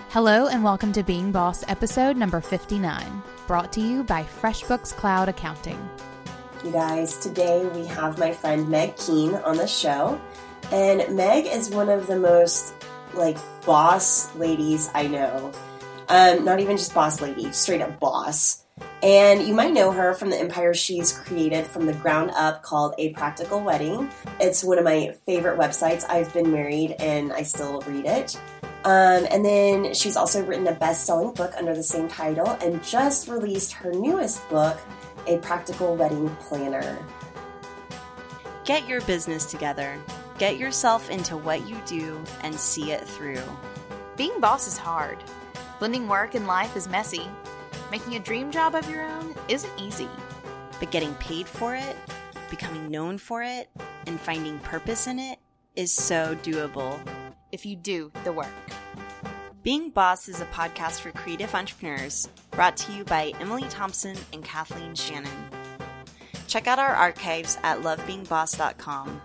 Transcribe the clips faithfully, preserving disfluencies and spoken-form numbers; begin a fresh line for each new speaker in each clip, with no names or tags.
Hello and welcome to Being Boss episode number fifty-nine, brought to you by FreshBooks Cloud Accounting.
You guys, today we have my friend Meg Keene on the show, and Meg is one of the most, like, boss ladies I know. Um, not even just boss lady, straight up boss. And you might know her from the empire she's created from the ground up called A Practical Wedding. It's one of my favorite websites. I've been married and I still read it. Um, and then she's also written a best-selling book under the same title and just released her newest book, A Practical Wedding Planner.
Get your business together. Get yourself into what you do and see it through.
Being boss is hard. Blending work and life is messy. Making a dream job of your own isn't easy.
But getting paid for it, becoming known for it, and finding purpose in it is so doable.
If you do the work.
Being Boss is a podcast for creative entrepreneurs, brought to you by Emily Thompson and Kathleen Shannon. Check out our archives at love being boss dot com.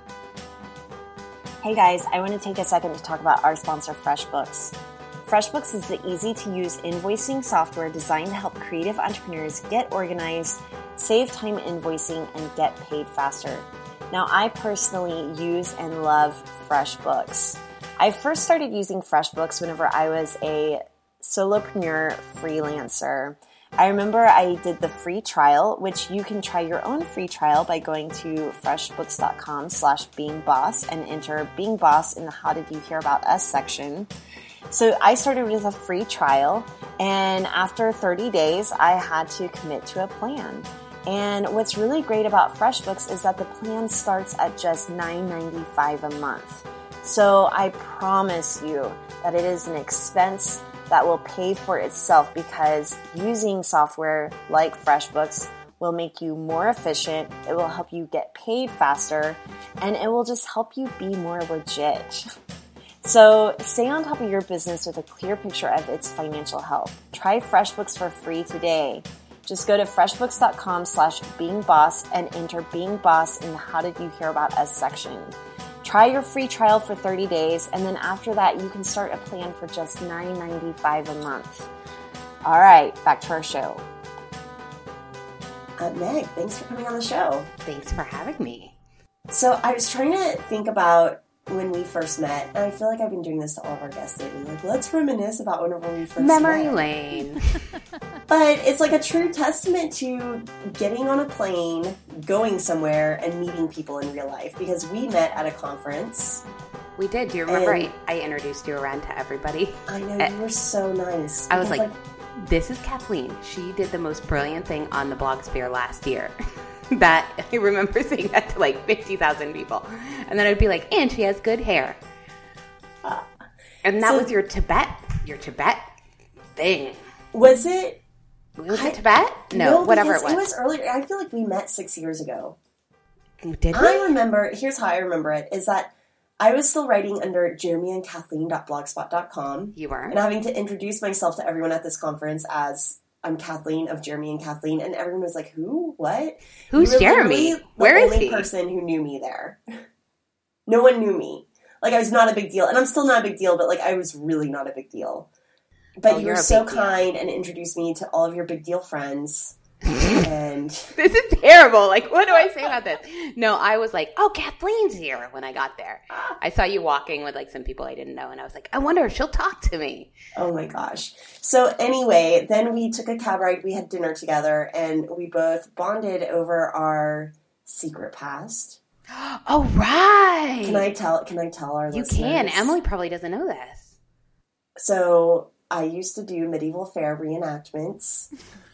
Hey guys, I want to take a second to talk about our sponsor, FreshBooks. FreshBooks is the easy-to-use invoicing software designed to help creative entrepreneurs get organized, save time invoicing, and get paid faster. Now, I personally use and love FreshBooks. I first started using FreshBooks whenever I was a solopreneur freelancer. I remember I did the free trial, which you can try your own free trial by going to freshbooks.com slash beingboss and enter Being Boss in the How Did You Hear About Us section. So I started with a free trial, and after thirty days, I had to commit to a plan. And what's really great about FreshBooks is that the plan starts at just nine ninety-five a month. So I promise you that it is an expense that will pay for itself because using software like FreshBooks will make you more efficient, it will help you get paid faster, and it will just help you be more legit. So stay on top of your business with a clear picture of its financial health. Try FreshBooks for free today. Just go to freshbooks.com slash beingboss and enter Being Boss in the How Did You Hear About Us section. Try your free trial for thirty days, and then after that, you can start a plan for just nine ninety-five a month. All right, back to our show.
Uh, Meg, thanks for coming on the show.
Thanks for having me.
So I was trying to think about when we first met, and I feel like I've been doing this to all of our guests lately. Like, let's reminisce about whenever we first
Memory
met.
lane.
But it's like a true testament to getting on a plane, going somewhere, and meeting people in real life. Because we met at a conference.
We did. Do you remember
And-
I, I introduced you around to everybody?
I know, you were so nice.
I was
Because,
like, this is Kathleen. She did the most brilliant thing on the Blogsphere last year. That I remember saying that to like fifty thousand people. And then I'd be like, and she has good hair.
Uh,
and that
so-
was your Tibet, your Tibet thing.
was it?
Was
I-
it Tibet? No, whatever it
because
was.
It was earlier. I feel like we met six years ago.
Did we?
I remember, here's how I remember it, is that I was still writing under jeremy and kathleen dot blogspot dot com.
You were?
And having to introduce myself to everyone at this conference as I'm Kathleen of Jeremy and Kathleen, and everyone was like, who? What?
Who's
You were
Jeremy?
literally the
Where is
only
he?
person who knew me there. No one knew me. Like, I was not a big deal. And I'm still not a big deal, but, like, I was really not a big deal. But
Oh,
you
you're
were
a
so
big deal.
kind and introduced me to all of your big deal friends. And
This is terrible. Like, what do I say about this? No, I was like, oh, Kathleen's here when I got there. I saw you walking with, like, some people I didn't know, and I was like, I wonder if she'll talk to me.
oh my gosh. So anyway, then we took a cab ride, we had dinner together, and we both bonded over our secret past.
Oh, right.
Can I tell Can I tell our
You
listeners?
can. Emily probably doesn't know this.
So I used to do medieval fair reenactments.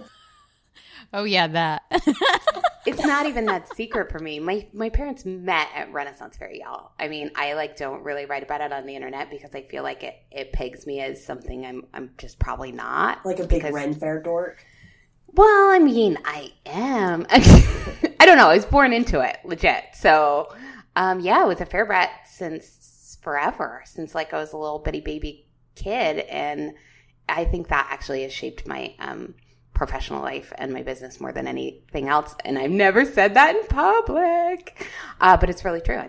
Oh yeah, that.
It's not even that secret for me. My my parents met at Renaissance Fair, y'all. I mean, I like don't really write about it on the internet because I feel like it, it pegs me as something I'm I'm just probably not.
Like a big
because,
Ren Fair dork.
Well, I mean, I am. I don't know. I was born into it, legit. So, um, yeah, I was a fair brat since forever, since like I was a little bitty baby kid, and I think that actually has shaped my um professional life and my business more than anything else. And I've never said that in public, uh, but it's really true, I think.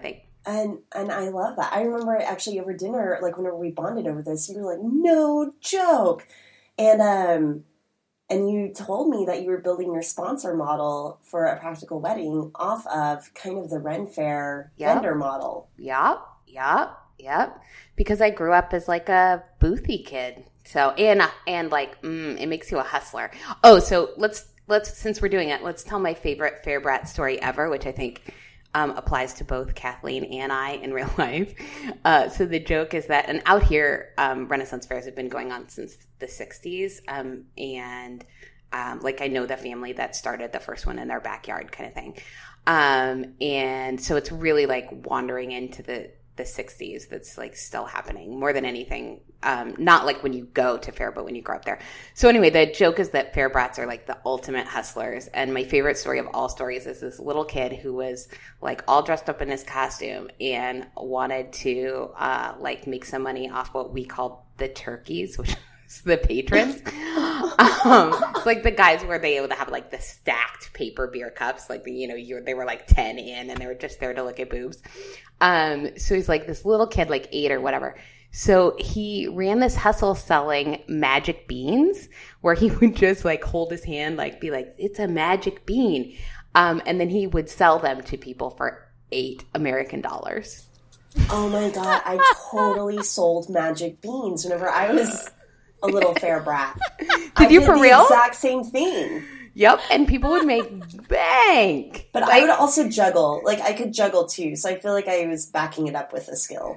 And and I love that. I remember actually over dinner, like whenever we bonded over this, you were like, no joke. And um, and you told me that you were building your sponsor model for A Practical Wedding off of kind of the Ren Fair
Yep.
vendor model.
Yep, yep, yep. Because I grew up as like a boothy kid. So, and, and like, mm, it makes you a hustler. Oh, so let's, let's, since we're doing it, let's tell my favorite Fair Brat story ever, which I think Um, applies to both Kathleen and I in real life. Uh, so the joke is that, and out here, um, Renaissance fairs have been going on since the sixties. Um, and um, like I know the family that started the first one in their backyard kind of thing. Um, and so it's really like wandering into the, the sixties that's like still happening more than anything. Um, not like when you go to fair, but when you grow up there. So anyway, the joke is that fair brats are like the ultimate hustlers. And my favorite story of all stories is this little kid who was like all dressed up in his costume and wanted to uh, like make some money off what we call the turkeys, which is the patrons. um, it's like the guys where they would have like the stacked paper beer cups, like the, you know, you they were like ten in and they were just there to look at boobs. Um, so he's like this little kid, like eight or whatever. So he ran this hustle selling magic beans where he would just like hold his hand, like be like, it's a magic bean. Um, and then he would sell them to people for eight American dollars.
Oh my God, I totally sold magic beans whenever I was a little fair brat.
Did
I
you
did
for
the
real?
exact same thing.
Yep. And people would make bank.
But
like,
I would also juggle. Like I could juggle too. So I feel like I was backing it up with a skill.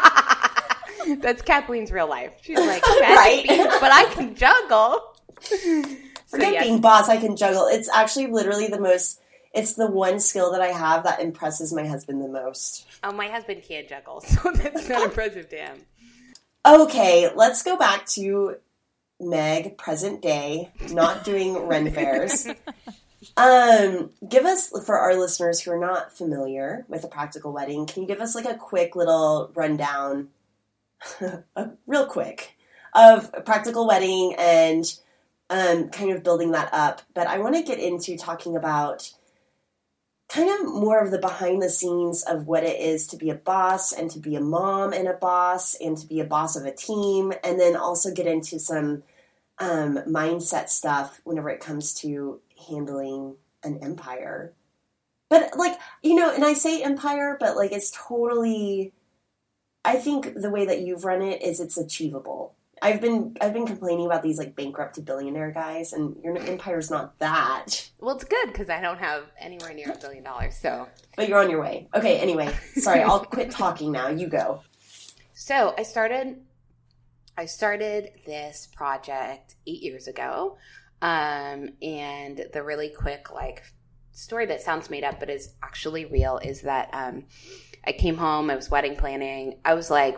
That's Kathleen's real life. She's like,
Right?
beans, but I can juggle.
Forget
yes.
being boss, I can juggle. It's actually literally the most, it's the one skill that I have that impresses my husband the most.
Oh, my husband can't juggle, so that's not impressive to him.
Okay, let's go back to Meg, present day, not doing Ren fairs. Um, give us, for our listeners who are not familiar with A Practical Wedding, can you give us like a quick little rundown, a, real quick, of A Practical Wedding and um, kind of building that up? But I want to get into talking about kind of more of the behind the scenes of what it is to be a boss and to be a mom and a boss and to be a boss of a team, and then also get into some um, mindset stuff whenever it comes to handling an empire. But like, you know, and I say empire, but like it's totally, I think the way that you've run it is it's achievable. I've been I've been complaining about these like bankrupt to billionaire guys, and your empire's not that.
Well, it's good because I don't have anywhere near a billion dollars, so.
But you're on your way. Okay, anyway, sorry, I'll quit talking now. You go.
So I started, I started this project eight years ago, um, and the really quick like story that sounds made up but is actually real is that um, I came home. I was wedding planning. I was like.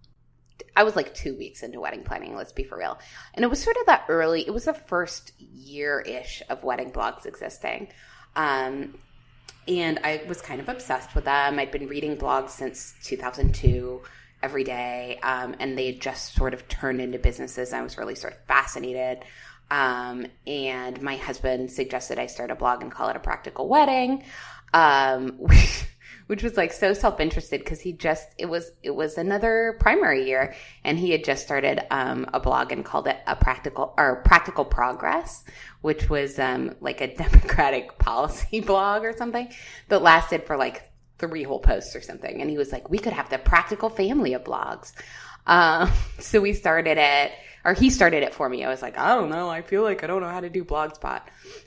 I was like two weeks into wedding planning, let's be for real. And it was sort of that early, it was the first year-ish of wedding blogs existing. Um, and I was kind of obsessed with them. I'd been reading blogs since two thousand two every day. Um, and they had just sort of turned into businesses. I was really sort of fascinated. Um, and my husband suggested I start a blog and call it A Practical Wedding. Um, which was like so self-interested because he just, it was, it was another primary year and he had just started um, a blog and called it a practical or practical progress, which was um, like a Democratic policy blog or something that lasted for like three whole posts or something. And he was like, we could have the practical family of blogs. Um, so we started it, or he started it for me. I was like, I don't know. I feel like I don't know how to do Blogspot.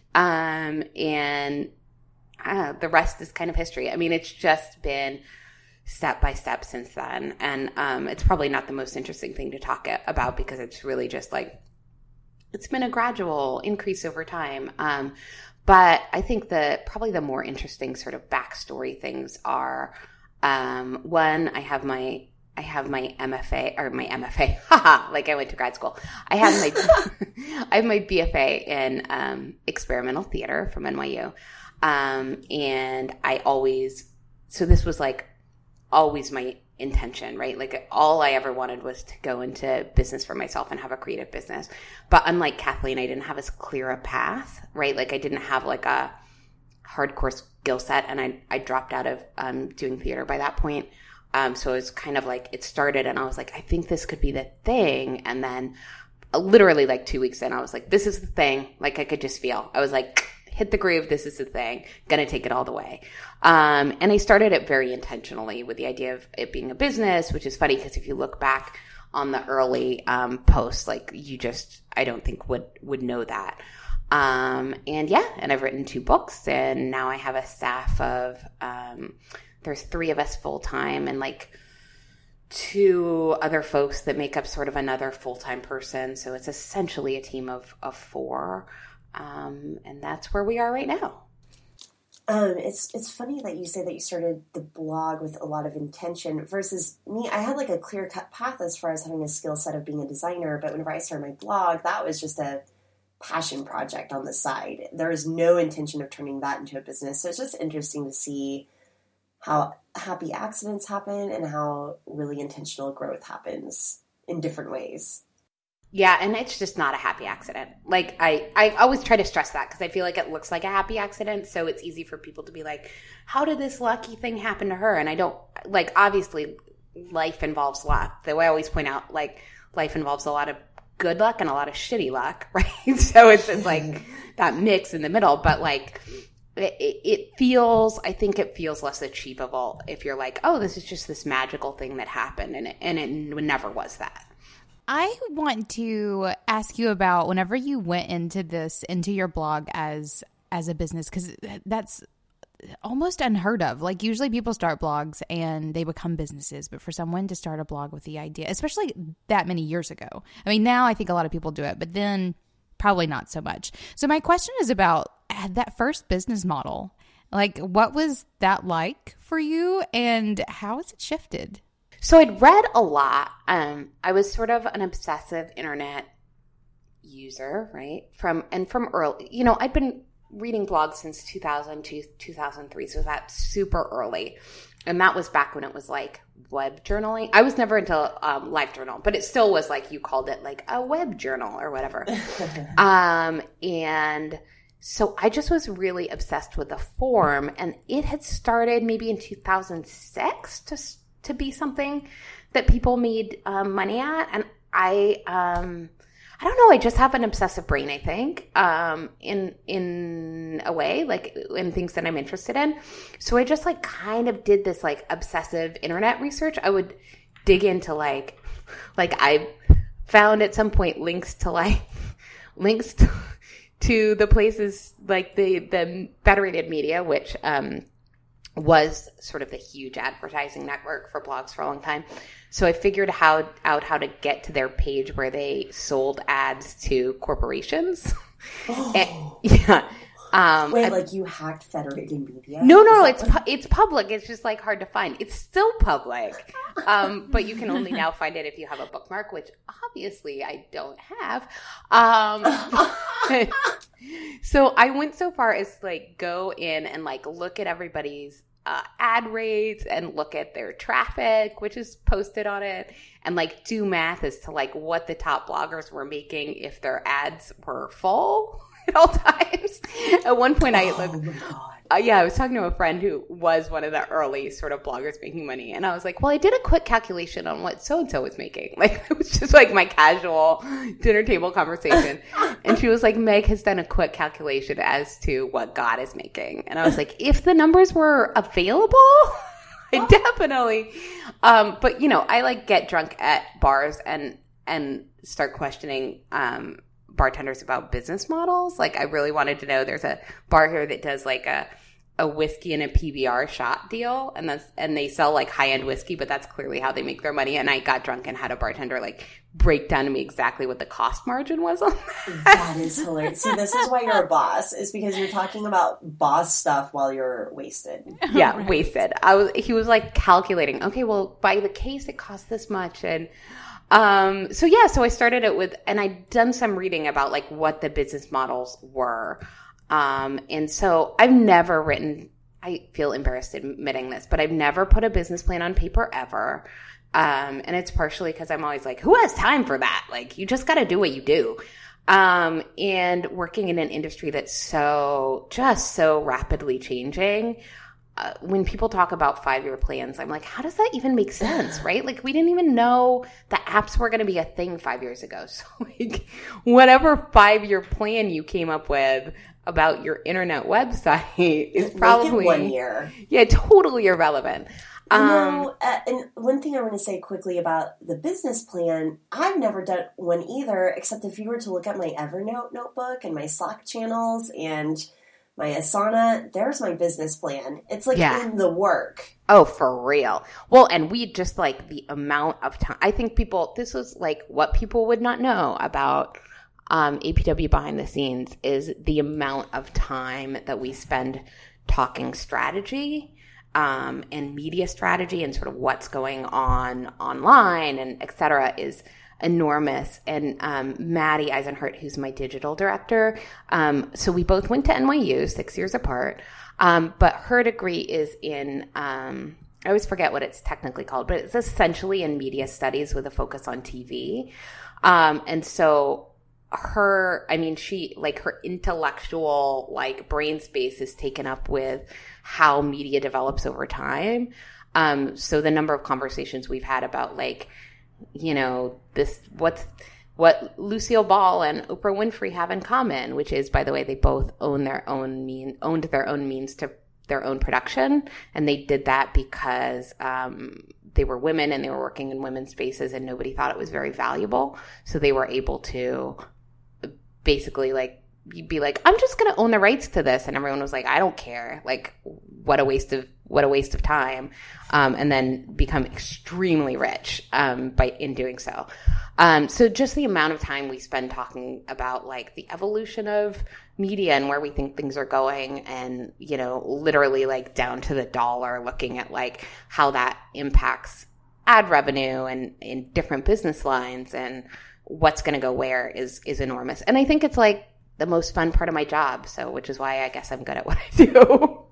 Um, and Uh, the rest is kind of history. I mean, it's just been step by step since then. And um, it's probably not the most interesting thing to talk about because it's really just like, it's been a gradual increase over time. Um, but I think the probably the more interesting sort of backstory things are, um, one, I have my I have my M F A or my M F A, haha, like I went to grad school. I have my I have my B F A in um, experimental theater from N Y U. Um, and I always, so this was like always my intention, right? Like all I ever wanted was to go into business for myself and have a creative business. But unlike Kathleen, I didn't have as clear a path, right? Like I didn't have like a, hardcore skill set, and I, I dropped out of um, doing theater by that point. Um, so it was kind of like it started, and I was like, I think this could be the thing. And then uh, literally like two weeks in, I was like, this is the thing. Like I could just feel. I was like, hit the groove. This is the thing. Gonna take it all the way. Um, and I started it very intentionally with the idea of it being a business, which is funny because if you look back on the early um, posts, like you just, I don't think would would know that. Um, and yeah, and I've written two books, and now I have a staff of, um, there's three of us full time, and like two other folks that make up sort of another full time person. So it's essentially a team of of four, um, and that's where we are right now.
Um, it's it's funny that you say that you started the blog with a lot of intention versus me. I had like a clear cut path as far as having a skill set of being a designer, but whenever I started my blog, that was just a passion project on the side. There is no intention of turning that into a business. So it's just interesting to see how happy accidents happen and how really intentional growth happens in different ways.
Yeah, and it's just not a happy accident. Like, I, I always try to stress that because I feel like it looks like a happy accident, so it's easy for people to be like, how did this lucky thing happen to her? And I don't, like, obviously, life involves luck. The way I always point out, like, life involves a lot of good luck and a lot of shitty luck, right? So it's, it's like that mix in the middle, but, like, it, it feels, I think it feels less achievable if you're like, oh, this is just this magical thing that happened, and it, and it never was that.
I want to ask you about whenever you went into this, into your blog as as a business, because that's almost unheard of. Like usually people start blogs and they become businesses, but for someone to start a blog with the idea, especially that many years ago, I mean, now I think a lot of people do it, but then probably not so much. So my question is about that first business model. Like, what was that like for you, and how has it shifted?
So I'd read a lot. Um, I was sort of an obsessive internet user, right? From and from early, you know, I'd been reading blogs since two thousand two, two thousand three, so that's super early. And that was back when it was like web journaling. I was never into um, LiveJournal, but it still was like you called it like a web journal or whatever. um, and so I just was really obsessed with the form, and it had started maybe in two thousand six to to be something that people made um, money at. And I, um, I don't know, I just have an obsessive brain, I think, um, in, in a way, like in things that I'm interested in. So I just like kind of did this like obsessive internet research. I would dig into like, like I found at some point links to like, links to, to the places like the, the Federated Media, which, um, was sort of the huge advertising network for blogs for a long time. So I figured how, out how to get to their page where they sold ads to corporations.
Oh.
And, yeah. Um,
Wait,
I,
like you hacked Federated Media?
No, no, it's pu- it's public. It's just like hard to find. It's still public, um, but you can only now find it if you have a bookmark, which obviously I don't have. Um, so I went so far as like go in and like look at everybody's uh, ad rates and look at their traffic, which is posted on it, and like do math as to like what the top bloggers were making if their ads were full at all times. At one point, I like,
oh
uh, yeah, I was talking to a friend who was one of the early sort of bloggers making money, and I was like, well, I did a quick calculation on what so and so was making. Like it was just like my casual dinner table conversation, and she was like, Meg has done a quick calculation as to what God is making, and I was like, if the numbers were available, I definitely. Um, but you know, I like get drunk at bars and and start questioning. Um, bartenders about business models. Like I really wanted to know, there's a bar here that does like a a whiskey and a P B R shot deal, and that's and they sell like high-end whiskey, but that's clearly how they make their money. And I got drunk and had a bartender like break down to me exactly what the cost margin was on that.
That is hilarious. See, this is why you're a boss, is because you're talking about boss stuff while you're wasted.
Yeah,
Right.
wasted. I was he was like calculating, okay, well by the case it costs this much. And Um, so yeah, so I started it with, and I'd done some reading about like what the business models were. Um, and so I've never written, I feel embarrassed admitting this, but I've never put a business plan on paper ever. Um, and it's partially because I'm always like, who has time for that? Like, you just got to do what you do. Um, and working in an industry that's so, just so rapidly changing. Uh, when people talk about five-year plans, I'm like, how does that even make sense, right? Like, we didn't even know the apps were going to be a thing five years ago. So, like, whatever five-year plan you came up with about your internet website is probably
one year.
Yeah, totally irrelevant.
You
Um,
know, uh, and one thing I want to say quickly about the business plan, I've never done one either, except if you were to look at my Evernote notebook and my Slack channels and my Asana, there's my business plan. It's like
Yeah.
in the work.
Oh, for real. Well, and we just like the amount of time. I think people, this was like what people would not know about um, A P W behind the scenes is the amount of time that we spend talking strategy um, and media strategy and sort of what's going on online and et cetera is enormous. And um, Maddie Eisenhart, who's my digital director, um, so we both went to N Y U, six years apart, um, but her degree is in, um, I always forget what it's technically called, but it's essentially in media studies with a focus on T V. Um, and so her, I mean, she, like her intellectual, like brain space is taken up with how media develops over time. Um, so the number of conversations we've had about like, you know, this, what's, what Lucille Ball and Oprah Winfrey have in common, which is, by the way, they both own their own mean, owned their own means to their own production. And they did that because, um, they were women and they were working in women's spaces and nobody thought it was very valuable. So they were able to basically like, you'd be like, I'm just going to own the rights to this. And everyone was like, I don't care. Like, what a waste of, what a waste of time. Um, and then become extremely rich, um, by, in doing so. Um, so just the amount of time we spend talking about like the evolution of media and where we think things are going and, you know, literally like down to the dollar, looking at like how that impacts ad revenue and in different business lines and what's going to go where is, is enormous. And I think it's like, the most fun part of my job, so which is why I guess I'm good at what I do.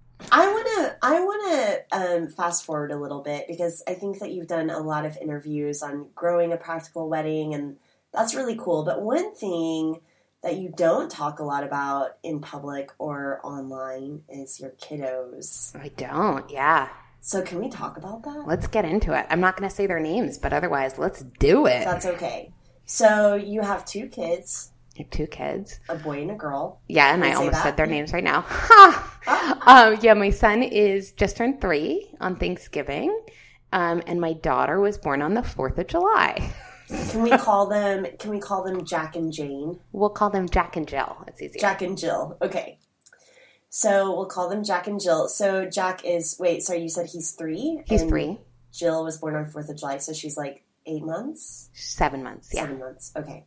I want to I want to um, fast forward a little bit because I think that you've done a lot of interviews on growing a practical wedding, and that's really cool. But one thing that you don't talk a lot about in public or online is your kiddos.
I don't, yeah.
So can we talk about that?
Let's get into it. I'm not going to say their names, but otherwise, let's do it.
That's okay. So you have two kids.
You have two kids.
A boy and a girl.
Yeah, and
Can
I
I say
almost
that?
said their names right now. Ha! um, yeah, my son is just turned three on Thanksgiving, um, and my daughter was born on the fourth of July.
Can we call them? Can we call them Jack and Jane?
We'll call them Jack and Jill. It's easier.
Jack and Jill. Okay. So we'll call them Jack and Jill. So Jack is wait. Sorry, you said he's three.
He's
and
three.
Jill was born on fourth of July, so she's like eight months.
Seven months. Yeah.
Seven months. Okay.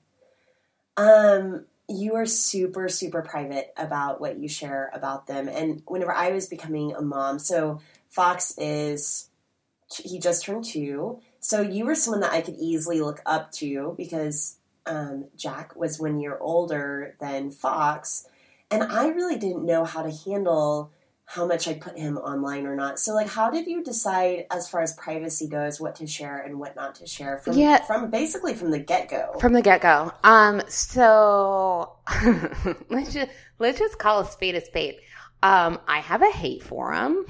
Um, you are super, super private about what you share about them. And whenever I was becoming a mom, so Fox is, he just turned two. So you were someone that I could easily look up to because um, Jack was one year older than Fox. And I really didn't know how to handle how much I put him online or not. So, like, how did you decide, as far as privacy goes, what to share and what not to share from
Yeah.
from basically from the get go?
From the get go. Um, so let's just let's just call a spade a spade. Um, I have a hate forum,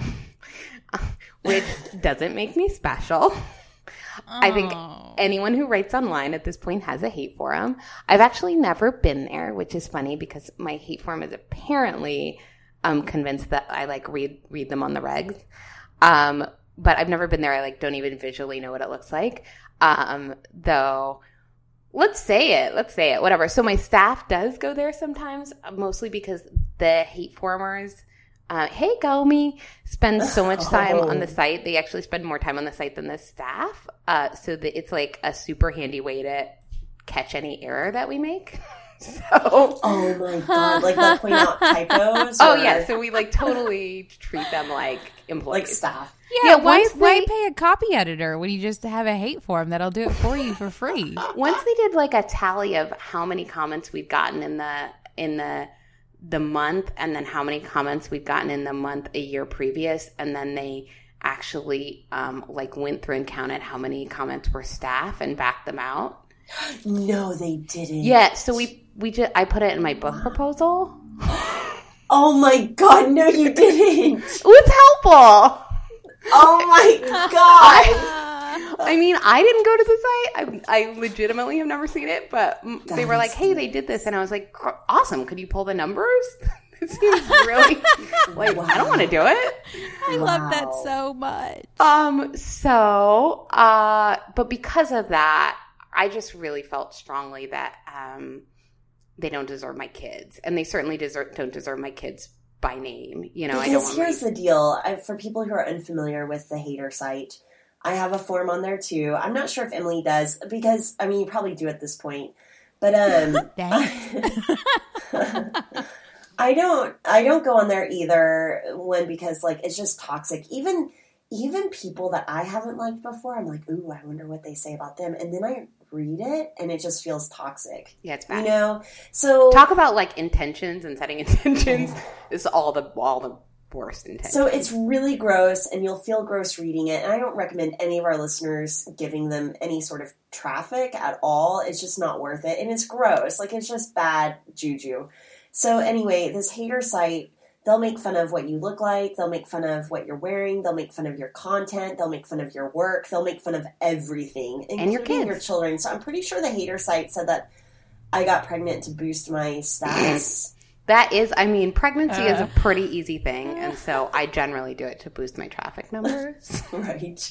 which doesn't make me special. I think anyone who writes online at this point has a hate forum. I've actually never been there, which is funny because my hate forum is apparently I'm convinced that I like read read them on the regs. Um, but I've never been there. I like don't even visually know what it looks like. Um, though, let's say it. Let's say it. Whatever. So my staff does go there sometimes, mostly because the hate formers, uh, hey Gomi, spend so much time
Oh.
on the site. They actually spend more time on the site than the staff. Uh, so that it's like a super handy way to catch any error that we make. So,
Oh my god! Like they'll point out typos.
oh
or,
yeah, so we like totally treat them like employees.
like staff.
Yeah,
Yeah,
why
once
why
they-
pay a copy editor when you just have a hate form that'll do it for you for free?
Once they did like a tally of how many comments we'd gotten in the in the the month, and then how many comments we'd gotten in the month a year previous, and then they actually um, like went through and counted how many comments were staff and backed them out.
No, they didn't.
Yeah, so we, we just, I put it in my book proposal.
Oh my God, no you didn't.
It's helpful.
Oh my God.
I mean, I didn't go to the site. I, I legitimately have never seen it, but
That
they were like, hey, they did this. And I was like, awesome. Could you pull the numbers? It seems really, like, wow. I don't want to do it.
I
Wow.
love that so much.
Um, so, uh, but because of that, I just really felt strongly that, um, they don't deserve my kids, and they certainly deserve, don't deserve my kids by name. You know,
Because
I don't want
here's
my-
the deal. I, for people who are unfamiliar with the hater site, I have a form on there too. I'm not sure if Emily does, because, I mean, you probably do at this point. But um,
Thanks.
I don't I don't go on there either, when because like it's just toxic. Even even people that I haven't liked before, I'm like, ooh, I wonder what they say about them. And then I read it and it just feels toxic.
Yeah, it's bad.
You know? So
Talk about like intentions and setting intentions is all the all the worst intentions.
So it's really gross, and you'll feel gross reading it. And I don't recommend any of our listeners giving them any sort of traffic at all. It's just not worth it. And it's gross. Like, it's just bad juju. So anyway, this hater site, they'll make fun of what you look like. They'll make fun of what you're wearing. They'll make fun of your content. They'll make fun of your work. They'll make fun of everything,
And your
including
kids.
your children. So I'm pretty sure the hater site said that I got pregnant to boost my stats.
That is, I mean, pregnancy is
Uh.
a pretty easy thing, and so I generally do it to boost my traffic numbers.
Right.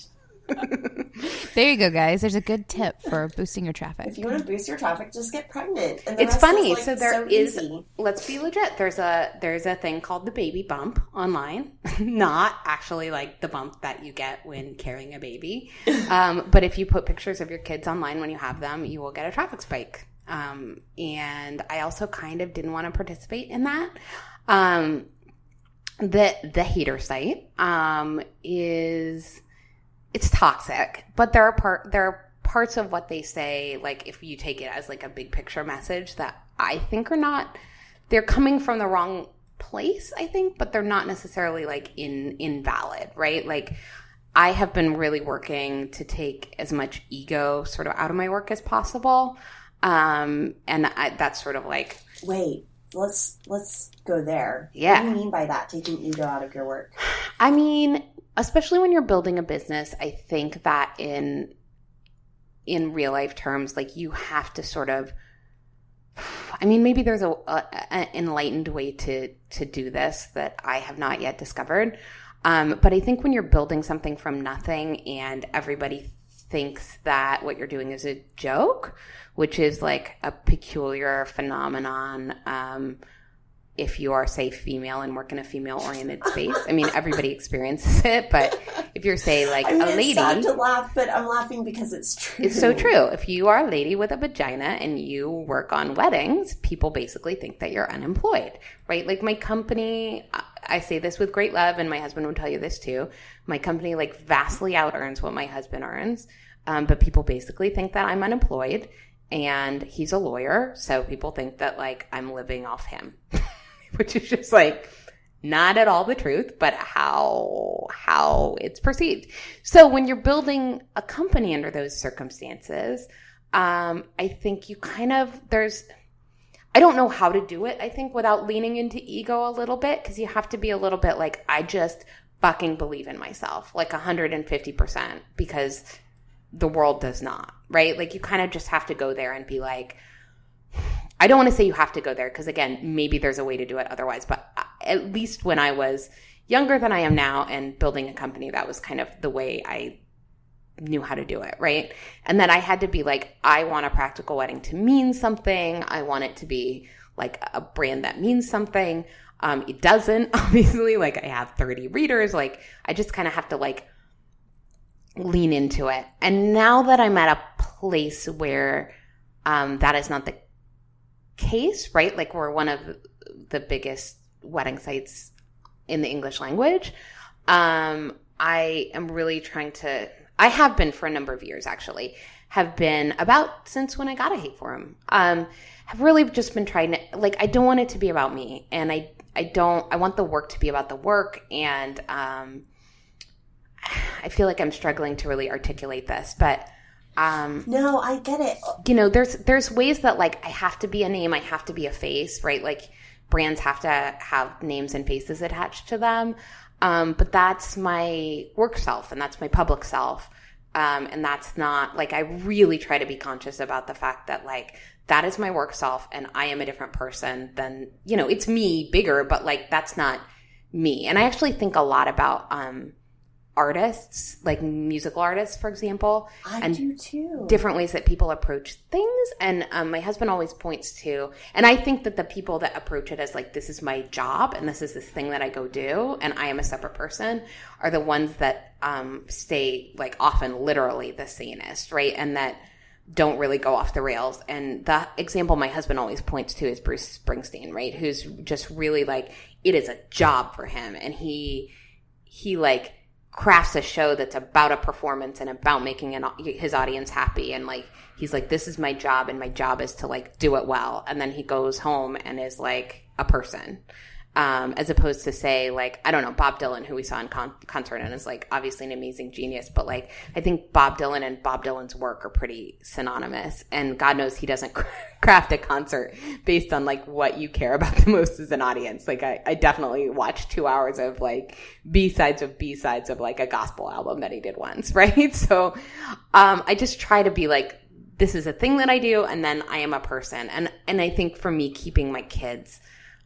There you go, guys. There's a good tip for boosting your traffic.
If you want to boost your traffic, just get pregnant. And the
It's
rest
funny.
is, like,
so there
so
is.
easy.
Let's be legit. There's a there's a thing called the baby bump online. Not actually like the bump that you get when carrying a baby, um, but if you put pictures of your kids online when you have them, you will get a traffic spike. Um, and I also kind of didn't want to participate in that. Um, the the hater site um, is. It's toxic, but there are part there are parts of what they say, like if you take it as like a big picture message, that I think are not. They're coming from the wrong place, I think, but they're not necessarily like in invalid, right? Like I have been really working to take as much ego sort of out of my work as possible, um, and I, that's sort of like
Wait, let's let's go there.
Yeah.
What do you mean by that? Taking ego out of your work?
I mean, especially when you're building a business, I think that in in real life terms, like you have to sort of, I mean, maybe there's a, a an enlightened way to to do this that I have not yet discovered. Um, but I think when you're building something from nothing and everybody thinks that what you're doing is a joke, which is like a peculiar phenomenon, um, if you are, say, female and work in a female-oriented space. I mean, everybody experiences it, but if you're, say, like
I mean,
a
it's
lady,
sad to laugh, but I'm laughing because it's true.
it's so true. If you are a lady with a vagina and you work on weddings, people basically think that you're unemployed, right? Like my company, I say this with great love, and my husband would tell you this too. My company like vastly out earns what my husband earns, um, but people basically think that I'm unemployed, and he's a lawyer, so people think that like I'm living off him. Which is just like not at all the truth, but how how it's perceived. So when you're building a company under those circumstances, um, I think you kind of there's I don't know how to do it. I think without leaning into ego a little bit, because you have to be a little bit like, I just fucking believe in myself, like one hundred fifty percent, because the world does not, right? Like you kind of just have to go there and be like, I don't want to say you have to go there because, again, maybe there's a way to do it otherwise. But at least when I was younger than I am now and building a company, that was kind of the way I knew how to do it, right? And then I had to be like, I want a practical wedding to mean something. I want it to be like a brand that means something. Um, it doesn't, obviously. Like I have thirty readers. Like I just kind of have to like lean into it. And now that I'm at a place where um, that is not the case, right? Like we're one of the biggest wedding sites in the English language. Um, I am really trying to, I have been for a number of years actually, have been about since when I got a Hate Forum. Um, have really just been trying to, like, I don't want it to be about me. And I, I don't, I want the work to be about the work. And um, I feel like I'm struggling to really articulate this, but Um,
no, I get it.
You know, there's there's ways that, like, I have to be a name, I have to be a face, right? Like, brands have to have names and faces attached to them. Um, but that's my work self, and that's my public self. Um, and that's not, like, I really try to be conscious about the fact that, like, that is my work self, and I am a different person than, you know, it's me bigger, but, like, that's not me. And I actually think a lot about um, artists, like musical artists, for example.
I
and
do too.
Different ways that people approach things. And um, my husband always points to, and I think that the people that approach it as, like, this is my job and this is this thing that I go do and I am a separate person, are the ones that um, stay, like, often literally the sanest, right? And that don't really go off the rails. And the example my husband always points to is Bruce Springsteen, right? Who's just really, like, it is a job for him. And he, he like crafts a show that's about a performance and about making an, his audience happy. And, like, he's like, this is my job, and my job is to, like, do it well. And then he goes home and is, like, a person. Um, as opposed to, say, like, I don't know, Bob Dylan, who we saw in con- concert and is, like, obviously an amazing genius. But, like, I think Bob Dylan and Bob Dylan's work are pretty synonymous. And God knows he doesn't craft a concert based on, like, what you care about the most as an audience. Like, I, I definitely watched two hours of, like, B-sides of B-sides of, like, a gospel album that he did once, right? So um, I just try to be, like, this is a thing that I do, and then I am a person. And, and I think for me, keeping my kids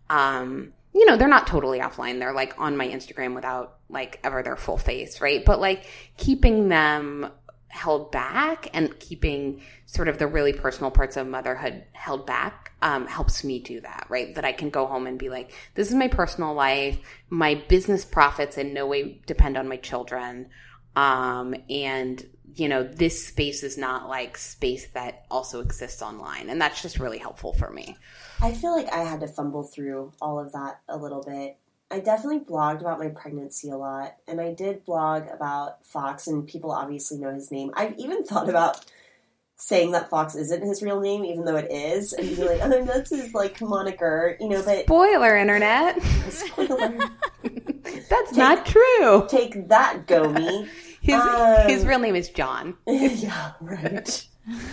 um, – you know, they're not totally offline. They're, like, on my Instagram without, like, ever their full face, right? But, like, keeping them held back and keeping sort of the really personal parts of motherhood held back um, helps me do that, right? That I can go home and be like, this is my personal life. My business profits in no way depend on my children. Um, and, you know, this space is not, like, space that also exists online. And that's just really helpful for me.
I feel like I had to fumble through all of that a little bit. I definitely blogged about my pregnancy a lot, and I did blog about Fox, and people obviously know his name. I've even thought about saying that Fox isn't his real name, even though it is, and be like, oh, that's his, like, moniker, you know, but...
Spoiler, Internet!
Spoiler.
That's
take,
not true!
Take that, Gomi.
His,
um,
his real name is John.
Yeah, right.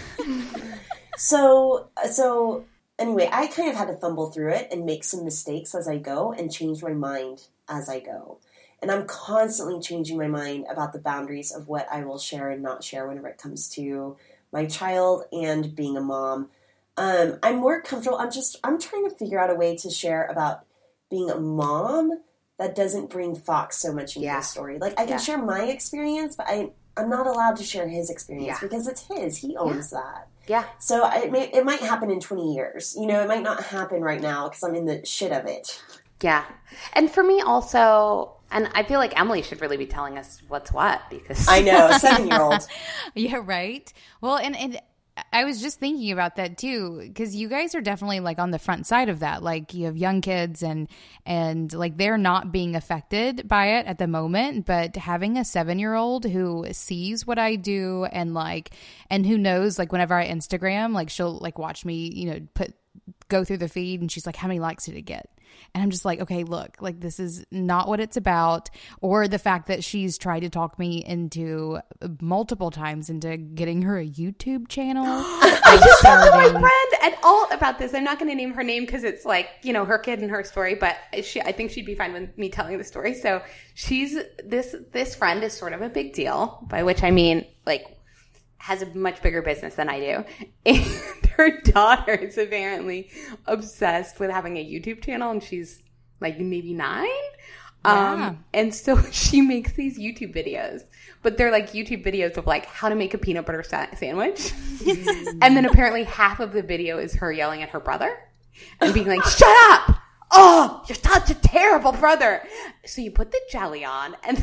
so, so... Anyway, I kind of had to fumble through it and make some mistakes as I go and change my mind as I go. And I'm constantly changing my mind about the boundaries of what I will share and not share whenever it comes to my child and being a mom. Um, I'm more comfortable. I'm just, I'm trying to figure out a way to share about being a mom that doesn't bring Fox so much into
yeah.
the story. Like, I can
yeah.
share my experience, but I, I'm not allowed to share his experience
yeah.
because it's his. He owns
yeah.
that.
Yeah.
So it may, it might happen in twenty years. You know, it might not happen right now because I'm in the shit of it.
Yeah. And for me also, and I feel like Emily should really be telling us what's what because
I know, seven-year-old.
Yeah, right. Well, and, and I was just thinking about that too, because you guys are definitely like on the front side of that. Like you have young kids and and like they're not being affected by it at the moment, but having a seven-year-old who sees what I do and like and who knows like whenever I Instagram, like she'll like watch me, you know, put go through the feed and she's like, how many likes did it get? And I'm just like, okay, look, like this is not what it's about. Or the fact that she's tried to talk me into multiple times into getting her a YouTube channel.
I just talked to my friend and all about this. I'm not going to name her name because it's like, you know, her kid and her story, but she, I think she'd be fine with me telling the story. So she's, this, this friend is sort of a big deal, by which I mean like has a much bigger business than I do. And her daughter is apparently obsessed with having a YouTube channel and she's like maybe nine.
Yeah.
Um, and so she makes these YouTube videos, but they're like YouTube videos of like how to make a peanut butter sa- sandwich. And then apparently half of the video is her yelling at her brother and being like, shut up. Oh, you're such a terrible brother. So you put the jelly on and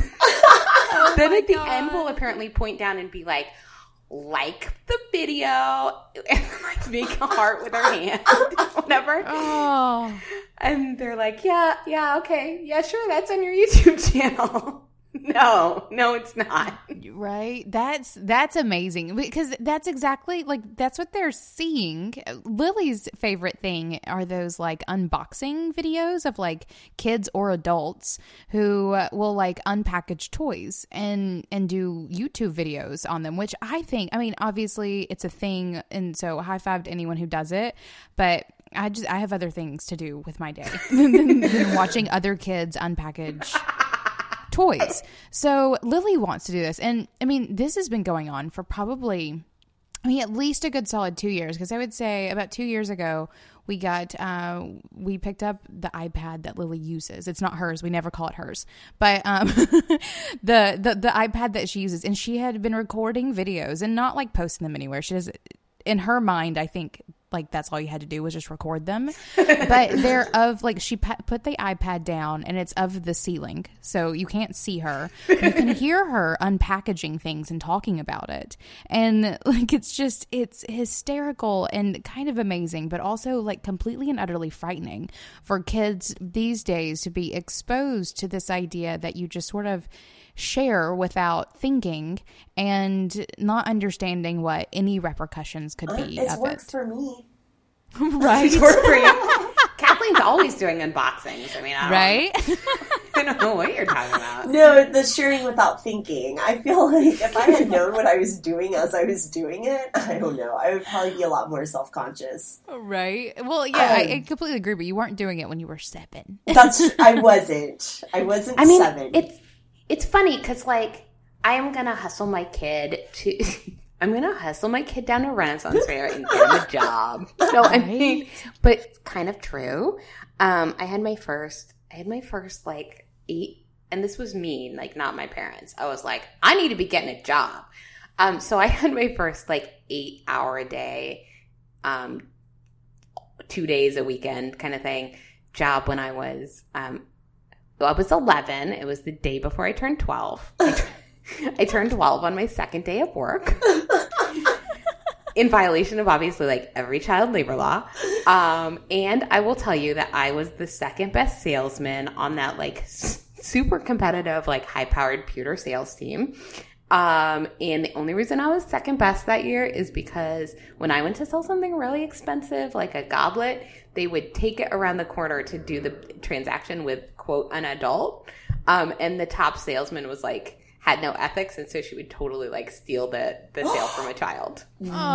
oh
then at the
God.
end will apparently point down and be like, like the video and like make a heart with her hand, whatever.
Oh.
And they're like, yeah, yeah, okay. Yeah, sure. That's on your YouTube channel. No, no, it's not.
Right? That's that's amazing because that's exactly like that's what they're seeing. Lily's favorite thing are those like unboxing videos of like kids or adults who will like unpackage toys and and do YouTube videos on them, which I think, I mean, obviously it's a thing, and so high five to anyone who does it, but I just I have other things to do with my day than, than watching other kids unpackage toys. So Lily wants to do this. And I mean, this has been going on for probably, I mean, at least a good solid two years. Because I would say about two years ago, we got, uh, we picked up the iPad that Lily uses. It's not hers. We never call it hers. But um, the, the, the iPad that she uses. And she had been recording videos and not like posting them anywhere. She does, in her mind, I think, like that's all you had to do was just record them. But they're of like, she pu- put the iPad down and it's of the ceiling. So you can't see her. You can hear her unpackaging things and talking about it. And like, it's just, it's hysterical and kind of amazing, but also like completely and utterly frightening for kids these days to be exposed to this idea that you just sort of share without thinking and not understanding what any repercussions could be
It's
of
worked
it.
for me.
Right.
It's worked for you. Kathleen's always doing unboxings. I mean, I don't,
Right?
I don't know what you're talking about.
No, the sharing without thinking. I feel like if I had known what I was doing as I was doing it, I don't know. I would probably be a lot more self-conscious.
Right. Well, yeah, I,
Um,
I completely agree, but you weren't doing it when you were seven.
That's I wasn't. I wasn't
I mean,
seven.
it's it's funny because like I am gonna hustle my kid to. I'm gonna hustle my kid down to Renaissance Fair and get him a job. No, I mean, but it's kind of true. Um, I had my first. I had my first like eight, and this was me, like not my parents. I was like, I need to be getting a job. Um, so I had my first like eight hour a day, um, two days a weekend kind of thing job when I was um, I was eleven. It was the day before I turned twelve. I, t- I turned twelve on my second day of work. In violation of obviously like every child labor law. Um, and I will tell you that I was the second best salesman on that like s- super competitive, like high powered pewter sales team. Um, and the only reason I was second best that year is because when I went to sell something really expensive, like a goblet, they would take it around the corner to do the transaction with quote an adult. Um, and the top salesman was like, had no ethics, and so she would totally like steal the, the sale from a child.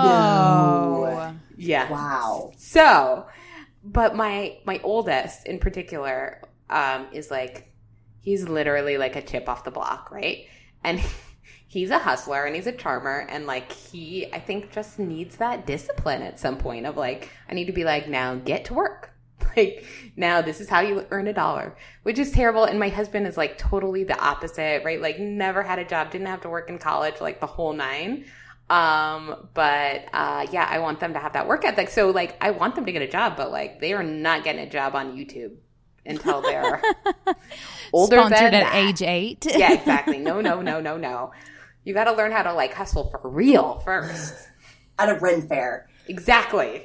Oh.
Yeah.
Wow.
So, but my my oldest in particular um, is like, he's literally like a chip off the block, right? And he's a hustler and he's a charmer, and like he, I think, just needs that discipline at some point of like, I need to be like, now get to work. Like, now this is how you earn a dollar, which is terrible. And my husband is like totally the opposite, right? Like never had a job, didn't have to work in college, like the whole nine. Um, but, uh, yeah, I want them to have that work ethic. So like, I want them to get a job, but like, they are not getting a job on YouTube until they're older
Sponsored
than
at
that.
age eight.
Yeah, exactly. No, no, no, no, no. You got to learn how to like hustle for real first.
At a Ren Fair.
Exactly.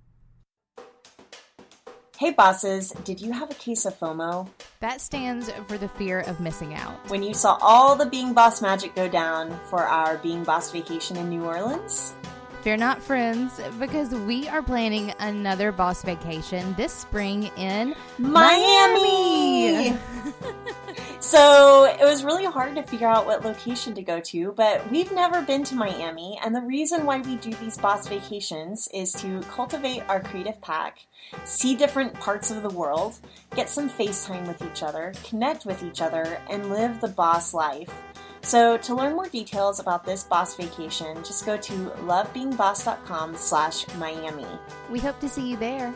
Hey bosses, did you have a case of FOMO?
That stands for the fear of missing out.
When you saw all the Being Boss magic go down for our Being Boss vacation in New Orleans?
Fear not, friends, because we are planning another boss vacation this spring in
Miami!
Miami!
So it was really hard to figure out what location to go to, but we've never been to Miami, and the reason why we do these boss vacations is to cultivate our creative pack, see different parts of the world, get some FaceTime with each other, connect with each other, and live the boss life. So to learn more details about this boss vacation, just go to lovebeingboss.com slash Miami.
We hope to see you there.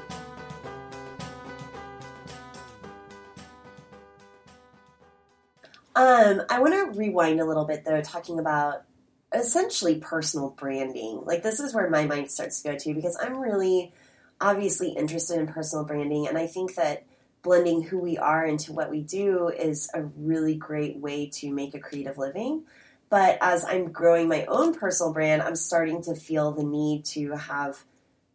Um, I want to rewind a little bit, though, talking about essentially personal branding. Like, this is where my mind starts to go to, because I'm really obviously interested in personal branding, and I think that blending who we are into what we do is a really great way to make a creative living. But as I'm growing my own personal brand, I'm starting to feel the need to have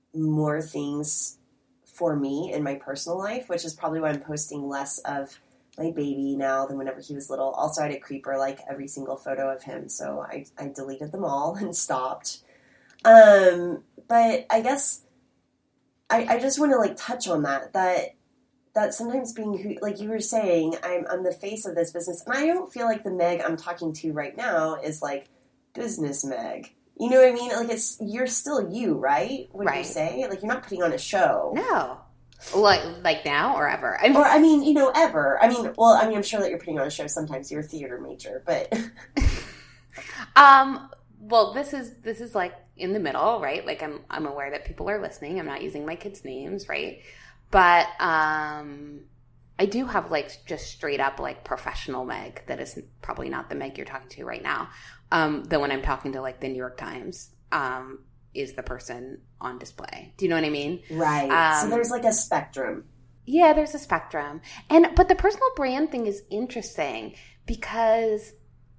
more things for me in my personal life, which is probably why I'm posting less of my baby now than whenever he was little. Also, I had a creeper like every single photo of him, so I, I deleted them all and stopped. Um, but I guess I, I just want to like touch on that, that that sometimes being who, like you were saying, I'm I'm the face of this business, and I don't feel like the Meg I'm talking to right now is like business Meg. You know what I mean? Like it's you're still you, right? When
right.
you say like you're not putting on a show.
No. Like like now or ever? I mean,
or I mean, you know, ever. I mean, well, I mean, I'm sure that you're putting on a show sometimes. You're a theater major, but
um. Well, this is this is like in the middle, right? Like I'm I'm aware that people are listening. I'm not using my kids' names, right? But um, I do have like just straight up like professional Meg that is probably not the Meg you're talking to right now. Um, though when I'm talking to like the New York Times, um, is the person on display. Do you know what I mean?
Right.
Um,
so there's like a spectrum.
Yeah, there's a spectrum. And but the personal brand thing is interesting because,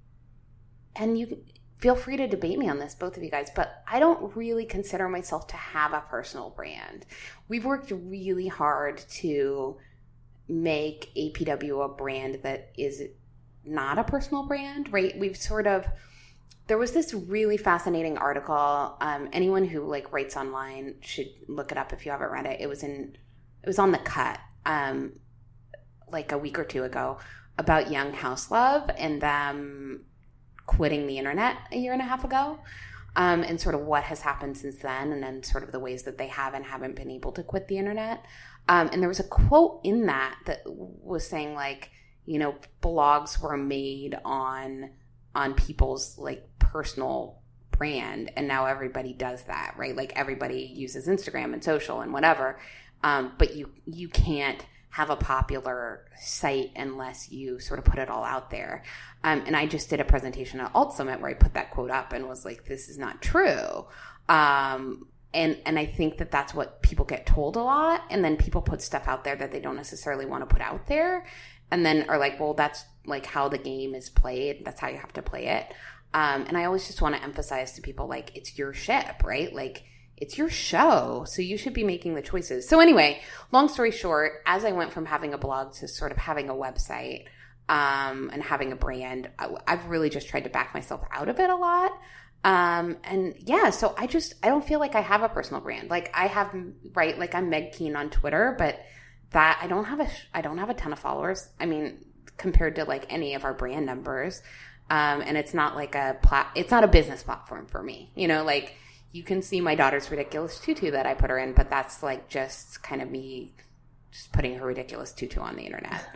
and you feel free to debate me on this, both of you guys, but I don't really consider myself to have a personal brand. We've worked really hard to make A P W a brand that is not a personal brand, right? We've sort of, there was this really fascinating article. Um, anyone who like writes online should look it up if you haven't read it. It was in, it was on The Cut, um, like a week or two ago, about Young House Love and them quitting the internet a year and a half ago, um, and sort of what has happened since then, and then sort of the ways that they have and haven't been able to quit the internet. Um, and there was a quote in that that was saying like, you know, blogs were made on on people's like personal brand, and now everybody does that, right? Like everybody uses Instagram and social and whatever, um, but you you can't have a popular site unless you sort of put it all out there. Um, and I just did a presentation at Alt Summit where I put that quote up and was like, this is not true. Um, and, and I think that that's what people get told a lot. And then people put stuff out there that they don't necessarily want to put out there. And then are like, well, that's like how the game is played. That's how you have to play it. Um, and I always just want to emphasize to people, like, it's your ship, right? Like, it's your show, so you should be making the choices. So anyway, long story short, as I went from having a blog to sort of having a website um, and having a brand, I, I've really just tried to back myself out of it a lot. Um, and yeah, so I just, I don't feel like I have a personal brand. Like I have, right, like I'm Meg Keen on Twitter, but that I don't have a, I don't have a ton of followers. I mean, compared to like any of our brand numbers. Um, and it's not like a plat, it's not a business platform for me, you know, like, you can see my daughter's ridiculous tutu that I put her in, but that's like just kind of me just putting her ridiculous tutu on the internet.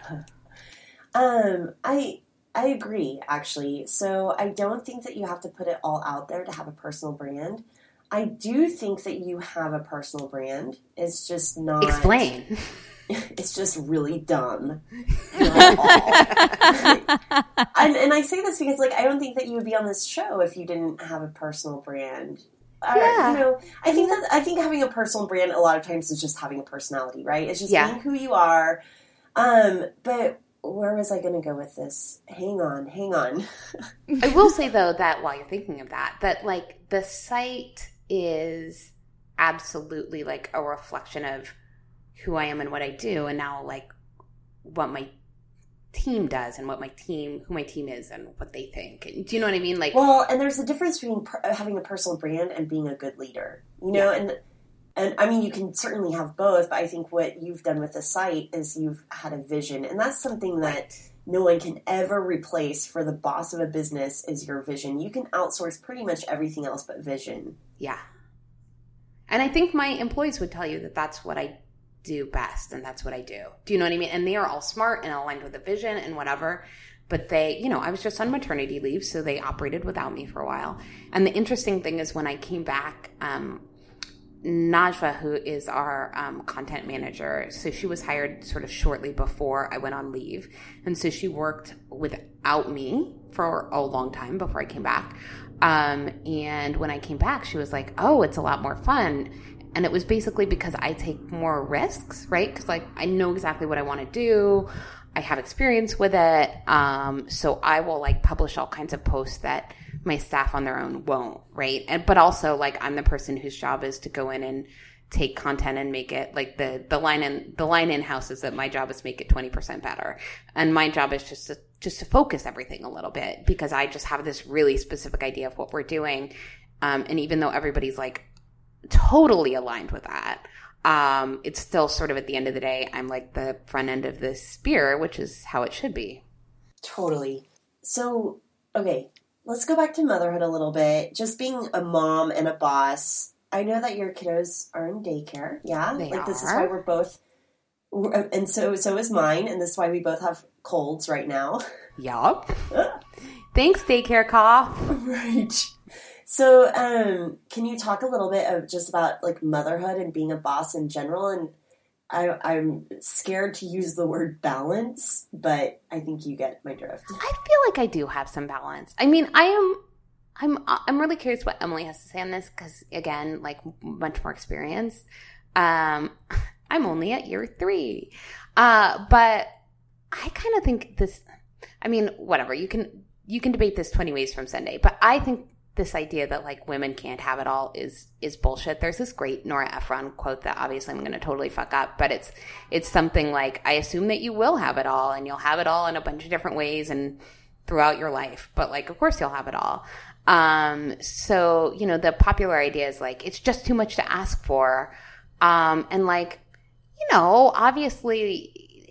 Um, I I agree, actually. So I don't think that you have to put it all out there to have a personal brand. I do think that you have a personal brand. It's just not...
Explain.
It's just really dumb. Not all. and, and I say this because, like, I don't think that you would be on this show if you didn't have a personal brand. Uh,
yeah.
You know, I think that I think having a personal brand a lot of times is just having a personality, right? It's just
yeah.
being who you are. Um, but where was I going to go with this? Hang on, hang on.
I will say though that while you're thinking of that, that like the site is absolutely like a reflection of who I am and what I do, and now like what my team does and what my team, who my team is and what they think. Do you know what I mean? Like,
well, and there's a difference between per- having a personal brand and being a good leader, you know, yeah. and, and I mean, you can certainly have both, but I think what you've done with the site is you've had a vision, and that's something that right. no one can ever replace for the boss of a business is your vision. You can outsource pretty much everything else but vision.
Yeah. And I think my employees would tell you that that's what I do best, and that's what I do. Do you know what I mean? And they are all smart and aligned with the vision and whatever, but they, you know, I was just on maternity leave, so they operated without me for a while. And the interesting thing is when I came back, um, Najwa, who is our um, content manager, so she was hired sort of shortly before I went on leave, and so she worked without me for a long time before I came back. Um, and when I came back, she was like, oh, it's a lot more fun. And it was basically because I take more risks, right? Because like I know exactly what I want to do. I have experience with it. Um, so I will like publish all kinds of posts that my staff on their own won't, right? And but also like I'm the person whose job is to go in and take content and make it like the the line in the line in house is that my job is to make it twenty percent better, and my job is just to just to focus everything a little bit, because I just have this really specific idea of what we're doing, um, and even though everybody's like totally aligned with that, um, it's still sort of at the end of the day, I'm like the front end of this spear, which is how it should be.
Totally. So okay, let's go back to motherhood a little bit. Just being a mom and a boss. I know that your kiddos are in daycare. Yeah.
They
like this
are.
is why we're both, and so, so is mine. And this is why we both have colds right now.
Yup. Thanks, daycare cough.
Right. So, um, can you talk a little bit of just about like motherhood and being a boss in general? And I, I'm scared to use the word balance, but I think you get my drift.
I feel like I do have some balance. I mean, I am, I'm, I'm really curious what Emily has to say on this, because again, like much more experience. Um, I'm only at year three, uh, but I kind of think this. I mean, whatever you can you can debate this twenty ways from Sunday, but I think this idea that like women can't have it all is is bullshit. There's this great Nora Ephron quote that obviously I'm going to totally fuck up, but it's it's something like, I assume that you will have it all, and you'll have it all in a bunch of different ways and throughout your life, but like of course you'll have it all. Um, so you know, the popular idea is like it's just too much to ask for, um, and like you know, obviously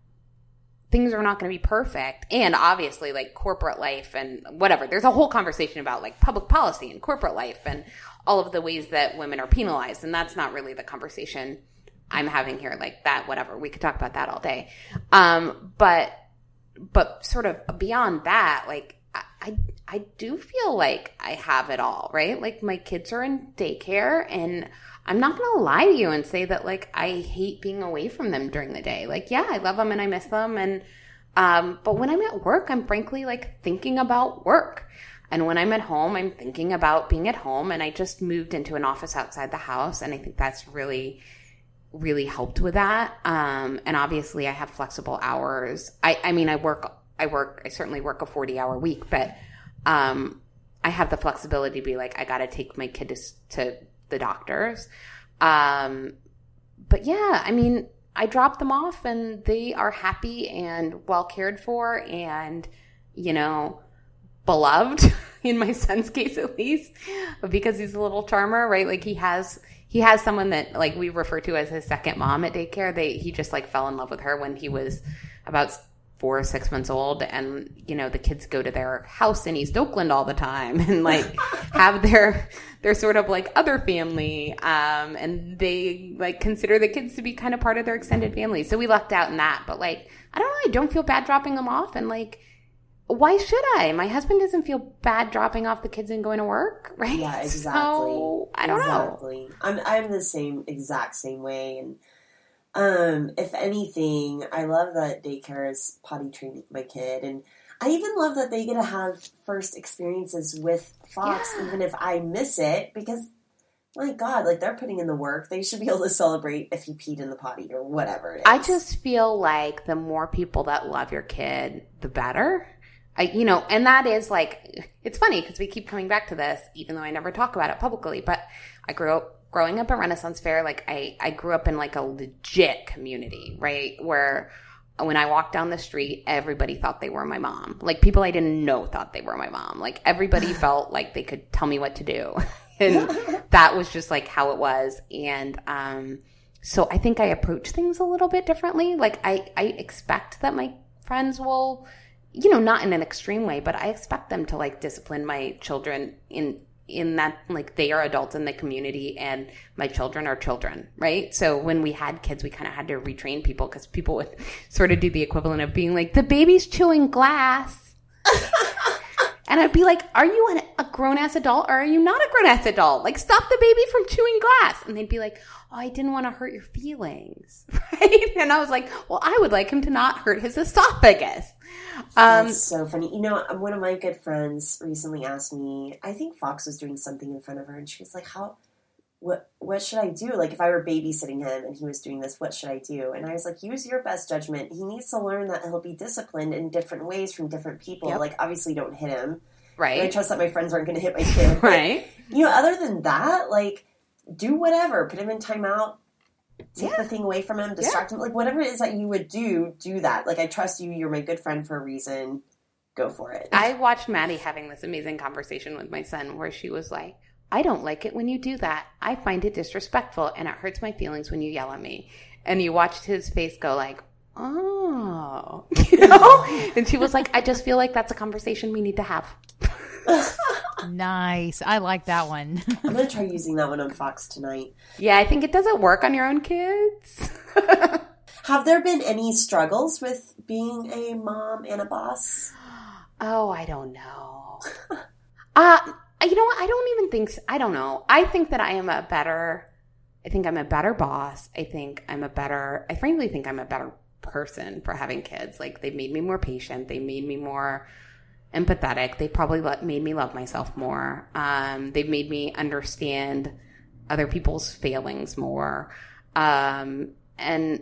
things are not going to be perfect. And obviously like corporate life and whatever, there's a whole conversation about like public policy and corporate life and all of the ways that women are penalized. And that's not really the conversation I'm having here. Like that, whatever, we could talk about that all day. Um, but, but sort of beyond that, like I, I, I do feel like I have it all, right? Like my kids are in daycare, and I'm not going to lie to you and say that like I hate being away from them during the day. Like, yeah, I love them and I miss them. And, um, but when I'm at work, I'm frankly like thinking about work. And when I'm at home, I'm thinking about being at home. And I just moved into an office outside the house. And I think that's really, really helped with that. Um, and obviously I have flexible hours. I, I mean, I work, I work, I certainly work a forty hour week, but, um, I have the flexibility to be like, I got to take my kid to, to the doctors. Um, but yeah, I mean, I drop them off and they are happy and well cared for and, you know, beloved in my son's case, at least, because he's a little charmer, right? Like he has, he has someone that like we refer to as his second mom at daycare. They, he just like fell in love with her when he was about four or six months old, and you know the kids go to their house in East Oakland all the time and like have their their sort of like other family, um and they like consider the kids to be kind of part of their extended family. So we lucked out in that. But like I don't know, I don't feel bad dropping them off, and like why should I? My husband doesn't feel bad dropping off the kids and going to work, right?
Yeah, exactly.
So, I don't
exactly.
know.
I'm I'm the same exact same way. And Um, if anything, I love that daycare is potty training my kid, and I even love that they get to have first experiences with Fox, yeah. even if I miss it, because my God, like they're putting in the work. They should be able to celebrate if you peed in the potty or whatever it is.
I just feel like the more people that love your kid, the better. I, you know, and that is like, it's funny because we keep coming back to this, even though I never talk about it publicly, but I grew up Growing up at Renaissance Fair, like I, I grew up in like a legit community, right? Where when I walked down the street, everybody thought they were my mom. Like people I didn't know thought they were my mom. Like everybody felt like they could tell me what to do. And that was just like how it was. And um, so I think I approach things a little bit differently. Like I, I expect that my friends will, you know, not in an extreme way, but I expect them to like discipline my children in in that like they are adults in the community and my children are children, right? So when we had kids, we kind of had to retrain people because people would sort of do the equivalent of being like, the baby's chewing glass. And I'd be like, are you an, a grown-ass adult or are you not a grown-ass adult? Like, stop the baby from chewing glass. And they'd be like, oh, I didn't want to hurt your feelings, right? And I was like, well, I would like him to not hurt his esophagus. Um,
That's so funny. You know, one of my good friends recently asked me, I think Fox was doing something in front of her, and she was like, how, what, what should I do? Like, if I were babysitting him and he was doing this, what should I do? And I was like, use your best judgment. He needs to learn that he'll be disciplined in different ways from different people.
Yep.
Like, obviously don't hit him.
Right.
And I trust that my friends aren't going to hit my kid.
Right.
But, you know, other than that, like, do whatever. Put him in timeout. Take
Yeah.
the thing away from him. Distract
Yeah.
him. Like, whatever it is that you would do, do that. Like, I trust you. You're my good friend for a reason. Go for it.
I watched Maddie having this amazing conversation with my son where she was like, I don't like it when you do that. I find it disrespectful and it hurts my feelings when you yell at me. And you watched his face go like, oh, you know? And she was like, I just feel like that's a conversation we need to have.
Nice. I like that one.
I'm going to try using that one on Fox tonight.
Yeah, I think it doesn't work on your own kids.
Have there been any struggles with being a mom and a boss?
Oh, I don't know. uh, you know what? I don't even think, so. I don't know. I think that I am a better, I think I'm a better boss. I think I'm a better, I frankly think I'm a better person for having kids. Like, they've made me more patient. They made me more empathetic. They probably let, made me love myself more. Um, they've made me understand other people's failings more. Um, and,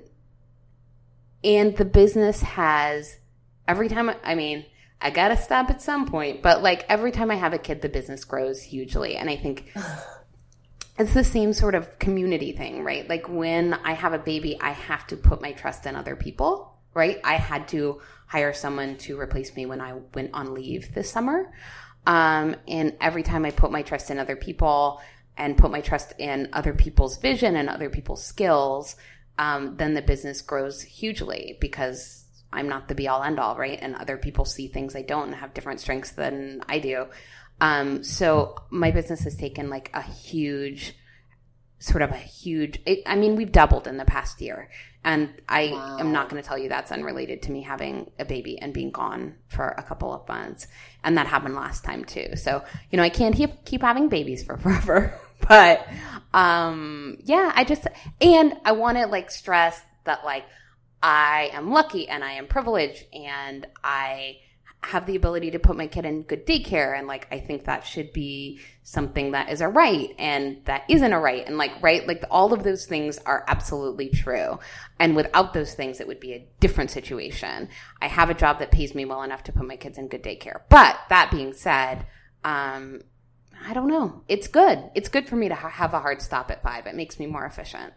and the business has, every time, I mean, I gotta stop at some point, but like every time I have a kid, the business grows hugely. And I think it's the same sort of community thing, right? Like when I have a baby, I have to put my trust in other people, right? I had to hire someone to replace me when I went on leave this summer. Um, and every time I put my trust in other people and put my trust in other people's vision and other people's skills, um, then the business grows hugely because I'm not the be all end all, right? And other people see things I don't and have different strengths than I do. Um, so my business has taken like a huge, sort of a huge, it, I mean, we've doubled in the past year. And I wow. am not going to tell you that's unrelated to me having a baby and being gone for a couple of months. And that happened last time too. So, you know, I can't keep, keep having babies for forever. But, um, yeah, I just, and I want to like stress that like, I am lucky and I am privileged and I have the ability to put my kid in good daycare. And like, I think that should be something that is a right and that isn't a right. And like, right, like all of those things are absolutely true. And without those things, it would be a different situation. I have a job that pays me well enough to put my kids in good daycare. But that being said, um, I don't know. It's good. It's good for me to ha- have a hard stop at five. It makes me more efficient.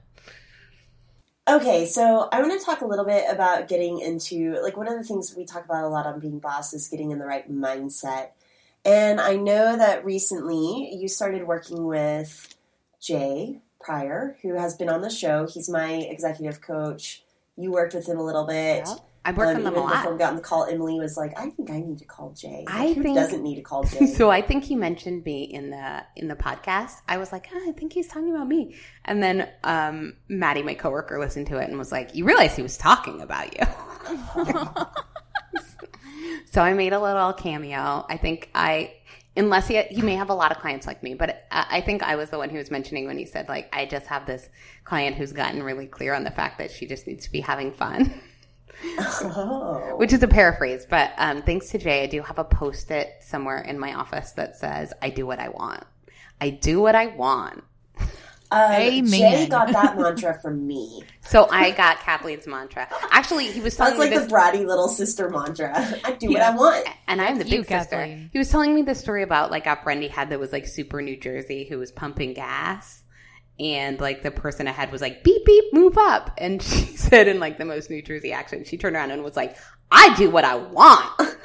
Okay, so I want to talk a little bit about getting into, like, one of the things we talk about a lot on Being Boss is getting in the right mindset. And I know that recently you started working with Jay Pryor, who has been on the show. He's my executive coach. You worked with him a little bit.
Yeah. I work um, on them a lot.
Before we got on the call, Emily was like, I think I need to call Jay. Like,
I
who
think,
doesn't need to call Jay?
So I think he mentioned me in the in the podcast. I was like, oh, I think he's talking about me. And then um, Maddie, my coworker, listened to it and was like, you realize he was talking about you. So I made a little cameo. I think I, unless he, he may have a lot of clients like me, but I think I was the one who was mentioning when he said, like, I just have this client who's gotten really clear on the fact that she just needs to be having fun. Oh. Which is a paraphrase, but um, thanks to Jay, I do have a Post-it somewhere in my office that says, I do what I want. I do what I want.
Um, Amen. Jay got that mantra from me.
So I got Kathleen's mantra. Actually, he was telling
That's
me
like
this,
the bratty little sister mantra. I do
yeah.
what I want.
And I'm the
That's
big
you,
sister.
Kathleen.
He was telling me this story about like a friend he had that was like super New Jersey who was pumping gas. And, like, the person ahead was like, beep, beep, move up. And she said in, like, the most New Jersey accent, she turned around and was like, I do what I want.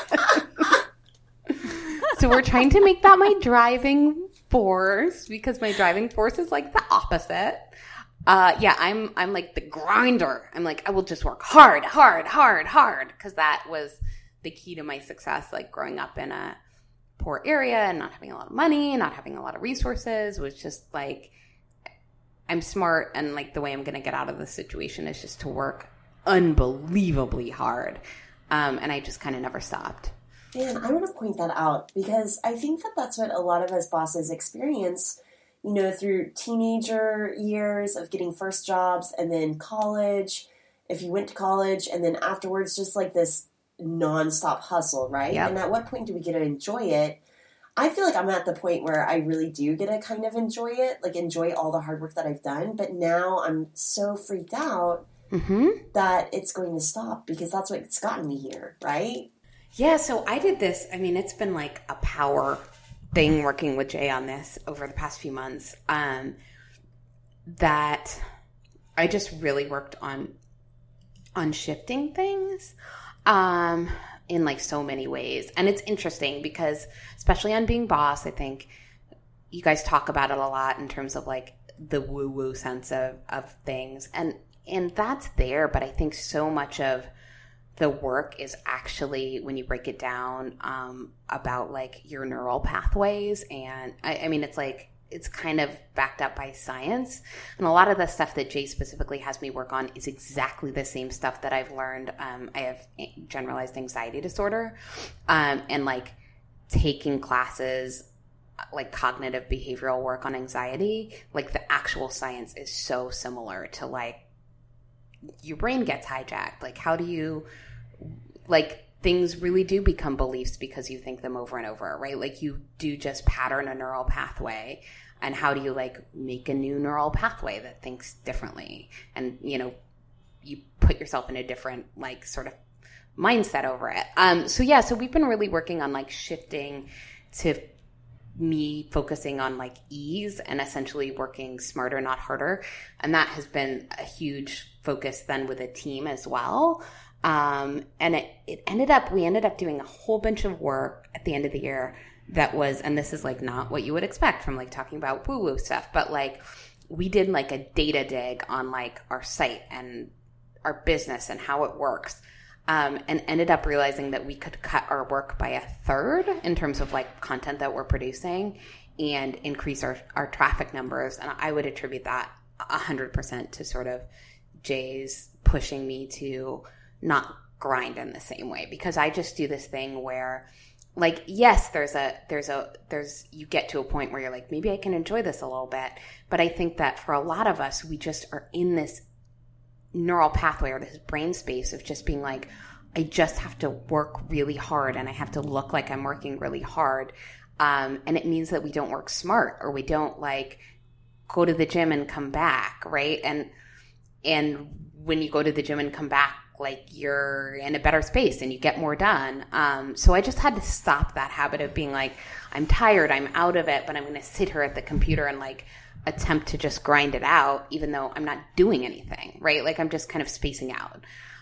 So we're trying to make that my driving force because my driving force is, like, the opposite. Uh, yeah, I'm, I'm, like, the grinder. I'm like, I will just work hard, hard, hard, hard. Because that was the key to my success, like, growing up in a poor area and not having a lot of money, not having a lot of resources was just, like, I'm smart and like the way I'm going to get out of this situation is just to work unbelievably hard. Um, and I just kind of never stopped.
Man, I want to point that out because I think that that's what a lot of us bosses experience, you know, through teenager years of getting first jobs and then college, if you went to college, and then afterwards just like this nonstop hustle, right?
Yep.
And at what point do we get to enjoy it? I feel like I'm at the point where I really do get to kind of enjoy it, like enjoy all the hard work that I've done. But now I'm so freaked out
mm-hmm.
that it's going to stop because that's what's gotten me here, right?
Yeah, so I did this. I mean, it's been like a power thing working with Jay on this over the past few months. Um, that I just really worked on on shifting things um, in like so many ways. And it's interesting because especially on Being Boss, I think you guys talk about it a lot in terms of like the woo-woo sense of, of things. And and that's there, but I think so much of the work is actually, when you break it down, um, about like your neural pathways. And I, I mean, it's like, it's kind of backed up by science. And a lot of the stuff that Jay specifically has me work on is exactly the same stuff that I've learned. Um, I have generalized anxiety disorder, um, and like taking classes like cognitive behavioral work on anxiety, like the actual science is so similar to like your brain gets hijacked. Like how do you, like things really do become beliefs because you think them over and over, right? Like you do just pattern a neural pathway. And how do you like make a new neural pathway that thinks differently? And, you know, you put yourself in a different like sort of mindset over it. Um, so yeah, so we've been really working on like shifting to me focusing on like ease and essentially working smarter, not harder. And that has been a huge focus then with a team as well. Um, and it, it ended up, we ended up doing a whole bunch of work at the end of the year that was, and this is like not what you would expect from like talking about woo woo stuff, but like we did like a data dig on like our site and our business and how it works. Um, and ended up realizing that we could cut our work by a third in terms of like content that we're producing and increase our, our traffic numbers. And I would attribute that one hundred percent to sort of Jay's pushing me to not grind in the same way, because I just do this thing where like, yes, there's a, there's a, there's, you get to a point where you're like, maybe I can enjoy this a little bit. But I think that for a lot of us, we just are in this neural pathway or this brain space of just being like, I just have to work really hard and I have to look like I'm working really hard. Um, and it means that we don't work smart, or we don't like go to the gym and come back, right? And, and when you go to the gym and come back, like you're in a better space and you get more done. Um, so I just had to stop that habit of being like, I'm tired, I'm out of it, but I'm going to sit here at the computer and like attempt to just grind it out, even though I'm not doing anything, right? Like I'm just kind of spacing out.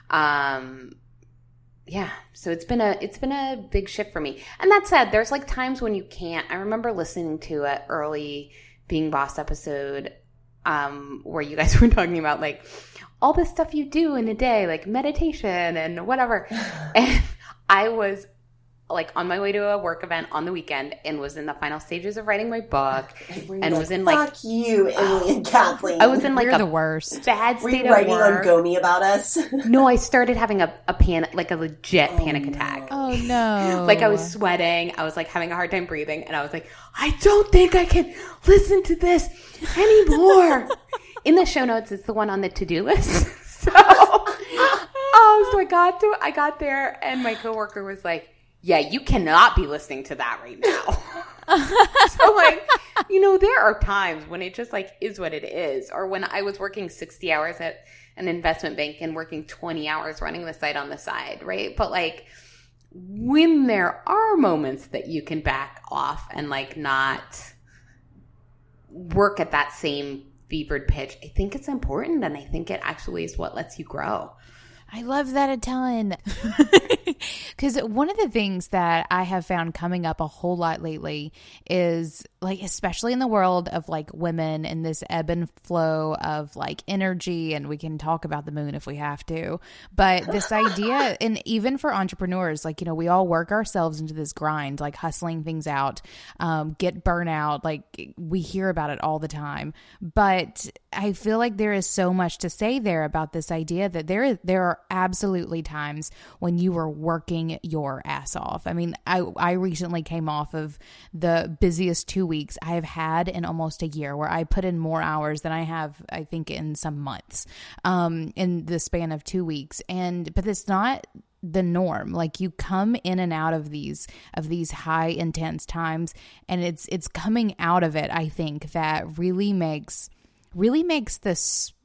Um, yeah. So it's been a, it's been a big shift for me. And that said, there's like times when you can't. I remember listening to an early Being Boss episode, um, where you guys were talking about like all the stuff you do in a day, like meditation and whatever. And I was like on my way to a work event on the weekend and was in the final stages of writing my book and, and was in like,
fuck you, Emily and Kathleen.
I was in like
We're
a
the worst.
bad
Were
state
you
of
writing
work.
on Gomi about us?
No, I started having a, a panic, like a legit oh, panic attack.
Oh no.
Like I was sweating. I was like having a hard time breathing. And I was like, I don't think I can listen to this anymore. In the show notes, it's the one on the to-do list. So, oh, so I got to, I got there and my coworker was like, yeah, you cannot be listening to that right now. So like, you know, there are times when it just like is what it is. Or when I was working sixty hours at an investment bank and working twenty hours running the site on the side, right? But like when there are moments that you can back off and like not work at that same fevered pitch, I think it's important, and I think it actually is what lets you grow.
I love that a ton. Because one of the things that I have found coming up a whole lot lately is like, especially in the world of like women and this ebb and flow of like energy, and we can talk about the moon if we have to, but this idea, and even for entrepreneurs, like, you know, we all work ourselves into this grind, like hustling things out, um, get burnout, like we hear about it all the time. But I feel like there is so much to say there about this idea that there is, there are absolutely times when you are working your ass off. I mean, I, I recently came off of the busiest two weeks I have had in almost a year, where I put in more hours than I have, I think, in some months, um, in the span of two weeks. And, but it's not the norm. Like you come in and out of these, of these high intense times, and it's, it's coming out of it, I think, that really makes, really makes this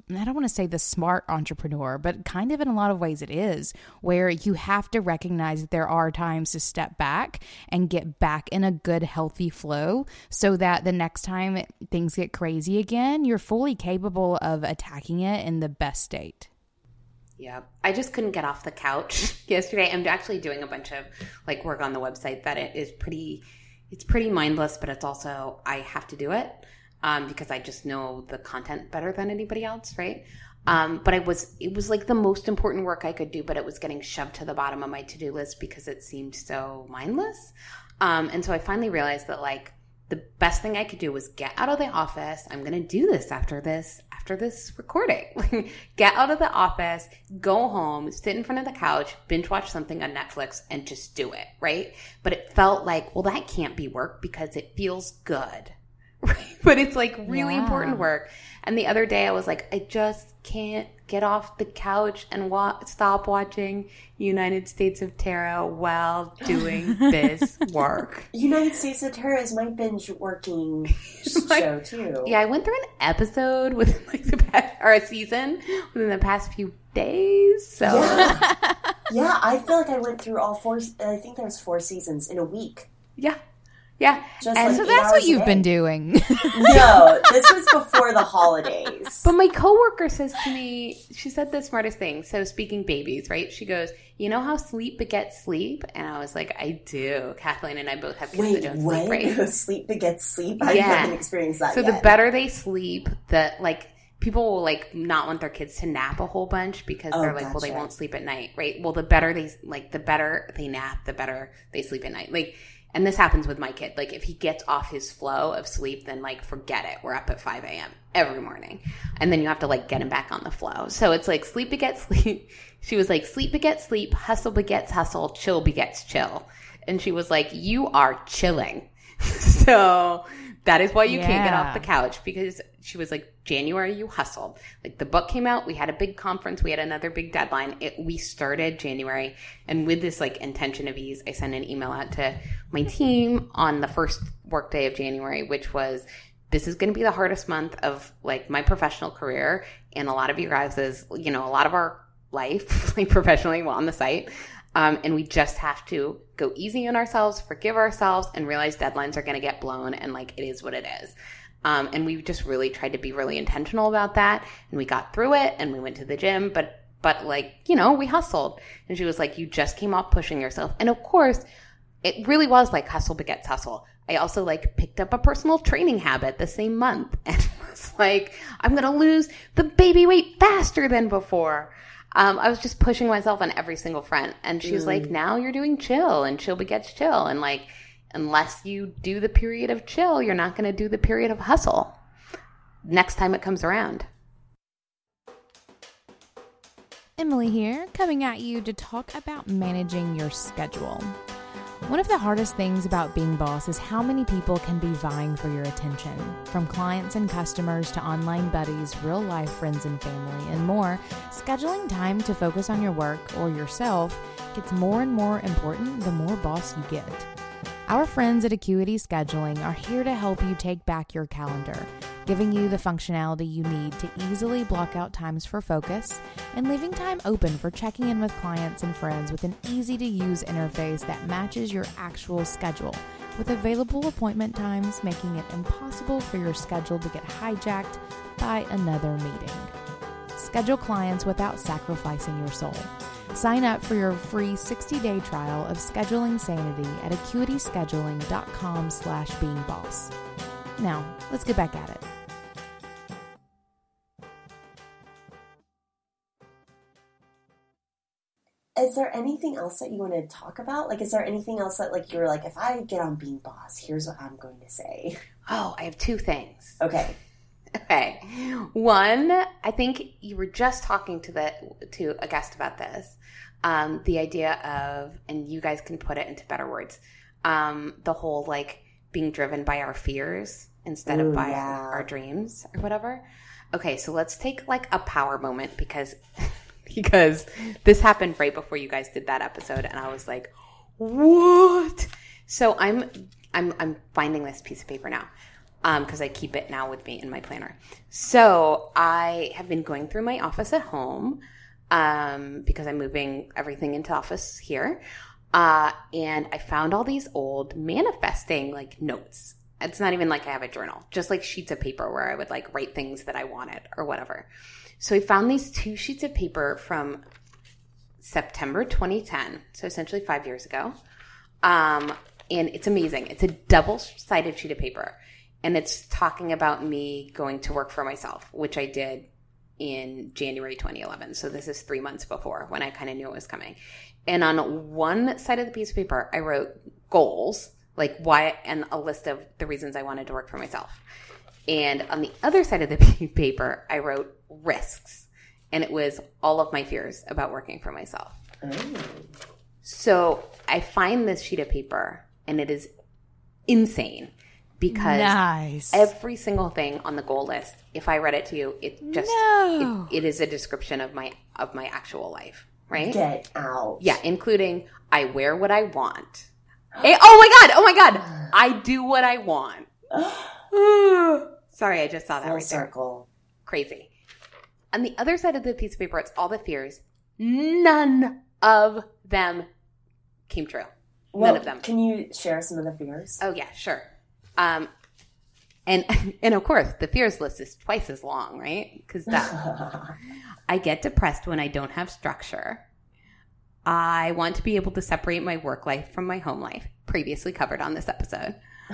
I don't want to say the smart entrepreneur, but kind of in a lot of ways it is, where you have to recognize that there are times to step back and get back in a good, healthy flow so that the next time things get crazy again, you're fully capable of attacking it in the best state.
Yeah, I just couldn't get off the couch yesterday. I'm actually doing a bunch of like work on the website that it is pretty, it's pretty mindless, but it's also, I have to do it um, because I just know the content better than anybody else, right? Um, but I was, it was like the most important work I could do, but it was getting shoved to the bottom of my to-do list because it seemed so mindless. Um, and so I finally realized that like the best thing I could do was get out of the office. I'm going to do this after this, after this recording. Get out of the office, go home, sit in front of the couch, binge watch something on Netflix and just do it, right? But it felt like, well, that can't be work because it feels good, right? But it's like really yeah. important work. And the other day I was like, I just can't get off the couch and wa- stop watching United States of Terror while doing this work.
United States of Terror is my binge working
like,
show too.
Yeah, I went through an episode within like the past, or a season within the past few days. So
yeah. yeah, I feel like I went through all four. I think there was four seasons in a week.
Yeah. Yeah.
Just
and
like
so that's what you've been doing.
No, this was before the holidays.
But my coworker says to me, she said the smartest thing. So speaking babies, right? She goes, you know how sleep begets sleep? And I was like, I do. Kathleen and I both have kids
Wait,
that don't
what?
sleep, right?
Sleep begets sleep? I
yeah.
haven't experienced that
so
yet.
So the better they sleep, the like people will like not want their kids to nap a whole bunch because
oh,
they're like,
gotcha.
well, they won't sleep at night, right? Well, the better they like, the better they nap, the better they sleep at night. Like, and this happens with my kid. Like, if he gets off his flow of sleep, then, like, forget it. We're up at five a.m. every morning. And then you have to, like, get him back on the flow. So it's like sleep begets sleep. She was like, sleep begets sleep, hustle begets hustle, chill begets chill. And she was like, you are chilling. So that is why you yeah. can't get off the couch, because she was like, January, you hustled. Like, the book came out. We had a big conference. We had another big deadline. It, we started January. And with this, like, intention of ease, I sent an email out to my team on the first work day of January, which was, this is going to be the hardest month of, like, my professional career and a lot of you guys' you know, a lot of our life, like, professionally on the site. Um, and we just have to go easy on ourselves, forgive ourselves, and realize deadlines are going to get blown, and, like, it is what it is. Um, and we just really tried to be really intentional about that. And we got through it, and we went to the gym, but, but like, you know, we hustled. And she was like, you just came off pushing yourself. And of course, it really was like hustle begets hustle. I also like picked up a personal training habit the same month and was like, I'm going to lose the baby weight faster than before. Um, I was just pushing myself on every single front. And she was mm. like, now you're doing chill, and chill begets chill. And like, unless you do the period of chill, you're not going to do the period of hustle next time it comes around.
Emily here, coming at you to talk about managing your schedule. One of the hardest things about being boss is how many people can be vying for your attention. From clients and customers to online buddies, real life friends and family, and more, scheduling time to focus on your work or yourself gets more and more important the more boss you get. Our friends at Acuity Scheduling are here to help you take back your calendar, giving you the functionality you need to easily block out times for focus and leaving time open for checking in with clients and friends with an easy-to-use interface that matches your actual schedule, with available appointment times making it impossible for your schedule to get hijacked by another meeting. Schedule clients without sacrificing your soul. Sign up for your free sixty-day trial of Scheduling Sanity at acuityscheduling.com slash being boss. Now, let's get back at it.
Is there anything else that you want to talk about? Like, is there anything else that, like, you're like, if I get on Being Boss, here's what I'm going to say?
Oh, I have two things.
Okay.
Okay. One, I think you were just talking to the to a guest about this. Um, the idea of, and you guys can put it into better words, um, the whole, like, being driven by our fears instead Ooh, of by yeah. our, our dreams or whatever. Okay, so let's take, like, a power moment because because this happened right before you guys did that episode, and I was like, what? So I'm I'm I'm finding this piece of paper now. because um, I keep it now with me in my planner. So I have been going through my office at home um, because I'm moving everything into office here. Uh, and I found all these old manifesting like notes. It's not even like I have a journal, just like sheets of paper where I would like write things that I wanted or whatever. So I found these two sheets of paper from September twenty ten, so essentially five years ago. Um, and it's amazing. It's a double-sided sheet of paper. And it's talking about me going to work for myself, which I did in January twenty eleven. So this is three months before when I kind of knew it was coming. And on one side of the piece of paper, I wrote goals, like why, and a list of the reasons I wanted to work for myself. And on the other side of the paper, I wrote risks. And it was all of my fears about working for myself. Oh. So I find this sheet of paper, and it is insane because
nice.
Every single thing on the goal list, if I read it to you, it just
no.
it, it is a description of my of my actual life, right?
Get out.
Yeah, including I wear what I want. Hey, oh my God! Oh my God! I do what I want. Sorry, I just saw that
Full
right
circle.
there. Crazy. On the other side of the piece of paper, it's all the fears. None of them came true.
Well,
None of them.
Can you share some of the fears?
Oh yeah, sure. Um, and and of course, the fears list is twice as long, right? Because that I get depressed when I don't have structure. I want to be able to separate my work life from my home life. Previously covered on this episode.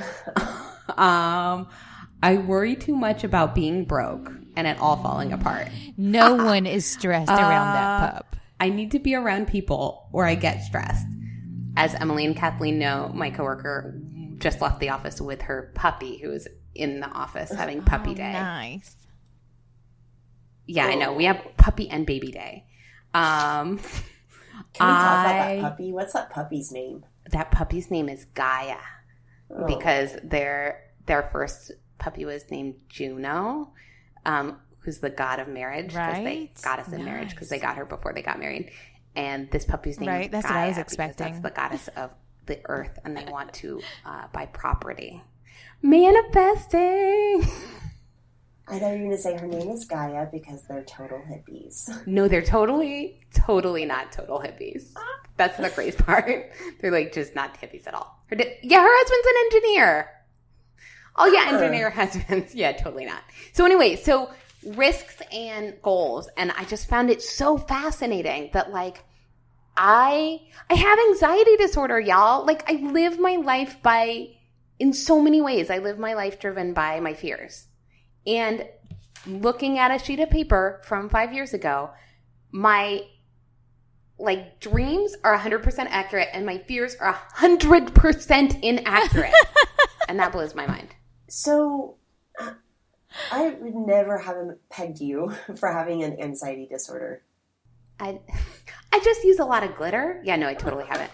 um, I worry too much about being broke and it all falling apart.
No one is stressed
uh,
around that pup.
I need to be around people or I get stressed. As Emily and Kathleen know, my coworker just left the office with her puppy who was in the office having puppy
oh,
day.
Nice.
Yeah, I know. We have puppy and baby day. Um,
Can we talk
I,
about that puppy? What's that puppy's name?
That puppy's name is Gaia
Oh.
because their their first puppy was named Juno, um, who's the god of marriage. Right. They, goddess of nice. marriage because they got her before they got married. And this puppy's name
right.
is
That's
Gaia
what I was expecting.
That's the goddess of the earth, and they want to uh, buy property. Manifesting.
I thought you were going to say her name is Gaia because they're total hippies.
No, they're totally, totally not total hippies. That's the crazy part. They're like just not hippies at all. Her di- yeah, her husband's an engineer. Oh yeah, engineer husbands. Yeah, totally not. So anyway, so risks and goals, and I just found it so fascinating that like I I have anxiety disorder, y'all. Like I live my life by in so many ways. I live my life driven by my fears. And looking at a sheet of paper from five years ago, my like dreams are one hundred percent accurate and my fears are one hundred percent inaccurate. And that blows my mind.
So uh, I would never have pegged you for having an anxiety disorder.
I I just use a lot of glitter. Yeah, no, I totally haven't.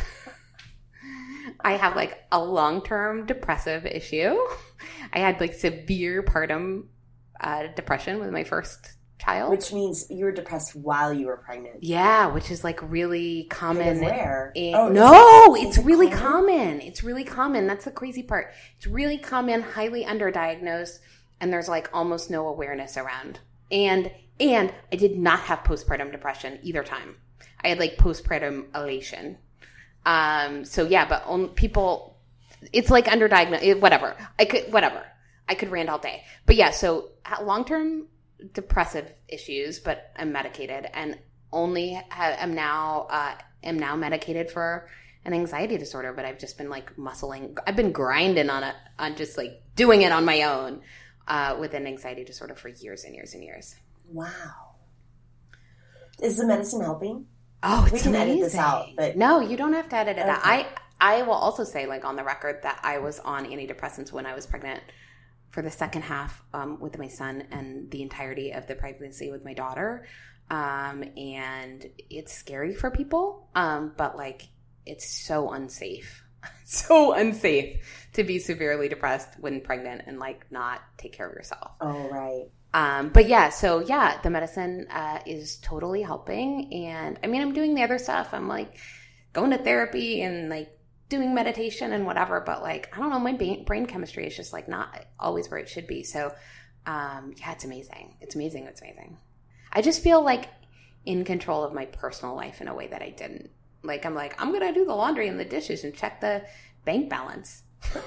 I have like a long-term depressive issue. I had like severe postpartum uh, depression with my first child.
Which means you were depressed while you were pregnant.
Yeah, which is like really common.
Kind of rare.
In,
oh,
no,
it,
it's
it
really
common?
common. It's really common. That's the crazy part. It's really common, highly underdiagnosed, and there's like almost no awareness around. And and I did not have postpartum depression either time. I had like postpartum elation. Um, so yeah, but on, people, it's like underdiagnosed, whatever. I could, whatever. I could rant all day. But yeah, so long-term depressive issues, but I'm medicated and only ha- am now, uh, am now medicated for an anxiety disorder, but I've just been like muscling. I've been grinding on it, on just like doing it on my own, uh, with an anxiety disorder for years and years and years.
Wow. Is the medicine helping?
Oh, it's
we can
amazing.
edit this out, but
no, you don't have to edit it
okay.
out. I I will also say, like on the record, that I was on antidepressants when I was pregnant for the second half um, with my son and the entirety of the pregnancy with my daughter. Um, and it's scary for people, um, but like it's so unsafe, so unsafe to be severely depressed when pregnant and like not take care of yourself.
Oh, right.
Um, but yeah, so yeah, the medicine uh, is totally helping. And I mean, I'm doing the other stuff. I'm like going to therapy and like doing meditation and whatever, but like, I don't know, my brain, brain chemistry is just like not always where it should be. So um, yeah, it's amazing. It's amazing. It's amazing. I just feel like in control of my personal life in a way that I didn't. Like, I'm like, I'm going to do the laundry and the dishes and check the bank balance.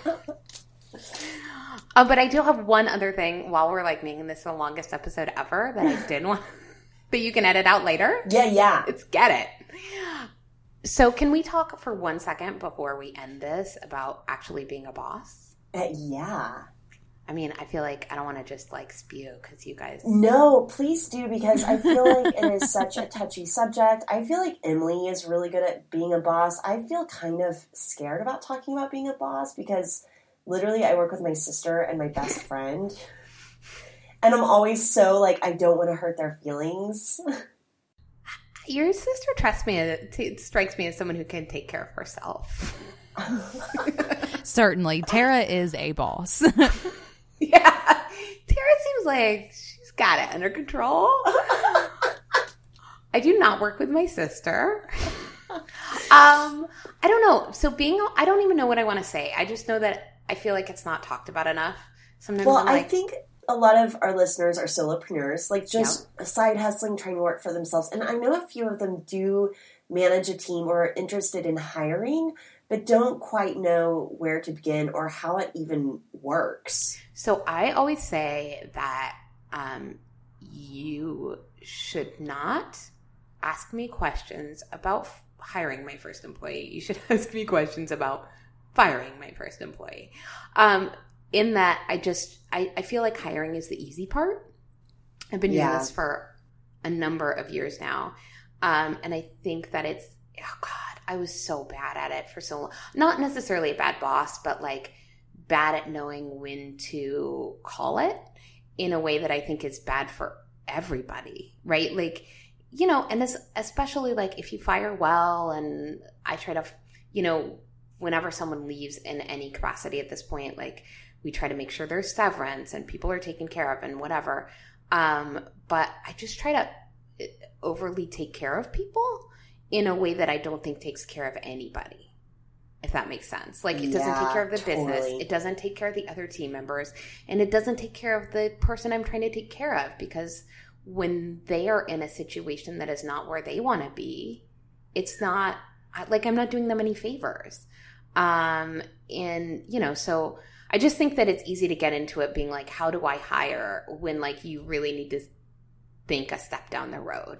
uh, but I do have one other thing while we're like making this the longest episode ever that I did want that you can edit out later.
Yeah, yeah.
Let's get it. So can we talk for one second before we end this about actually being a boss?
Uh, yeah.
I mean, I feel like I don't want to just like spew because you guys.
No, please do, because I feel like it is such a touchy subject. I feel like Emily is really good at being a boss. I feel kind of scared about talking about being a boss because literally I work with my sister and my best friend. And I'm always so like, I don't want to hurt their feelings.
Your sister trusts me. It strikes me as someone who can take care of herself.
Certainly. Tara is a boss.
Yeah. Tara seems like she's got it under control. I do not work with my sister. Um, I don't know. So being, I don't even know what I want to say. I just know that I feel like it's not talked about enough. Sometimes
well,
I'm like,
I think a lot of our listeners are solopreneurs, like just
Yep.
side hustling, trying to work for themselves. And I know a few of them do manage a team or are interested in hiring, but don't quite know where to begin or how it even works.
So I always say that um, you should not ask me questions about f- hiring my first employee. You should ask me questions about firing my first employee. Um, in that, I just I, I feel like hiring is the easy part. I've been doing
Yeah.
this for a number of years now, um, and I think that it's oh god, I was so bad at it for so long. Not necessarily a bad boss, but like bad at knowing when to call it in a way that I think is bad for everybody, right? Like, you know, and this, especially like if you fire well, and I try to, you know, whenever someone leaves in any capacity at this point, like we try to make sure there's severance and people are taken care of and whatever. Um, but I just try to overly take care of people in a way that I don't think takes care of anybody, if that makes sense. Like, it doesn't
Yeah,
take care of the
totally.
business. It doesn't take care of the other team members. And it doesn't take care of the person I'm trying to take care of, because when they are in a situation that is not where they want to be, it's not, like, I'm not doing them any favors. Um, and, you know, so I just think that it's easy to get into it being like, how do I hire, when, like, you really need to think a step down the road.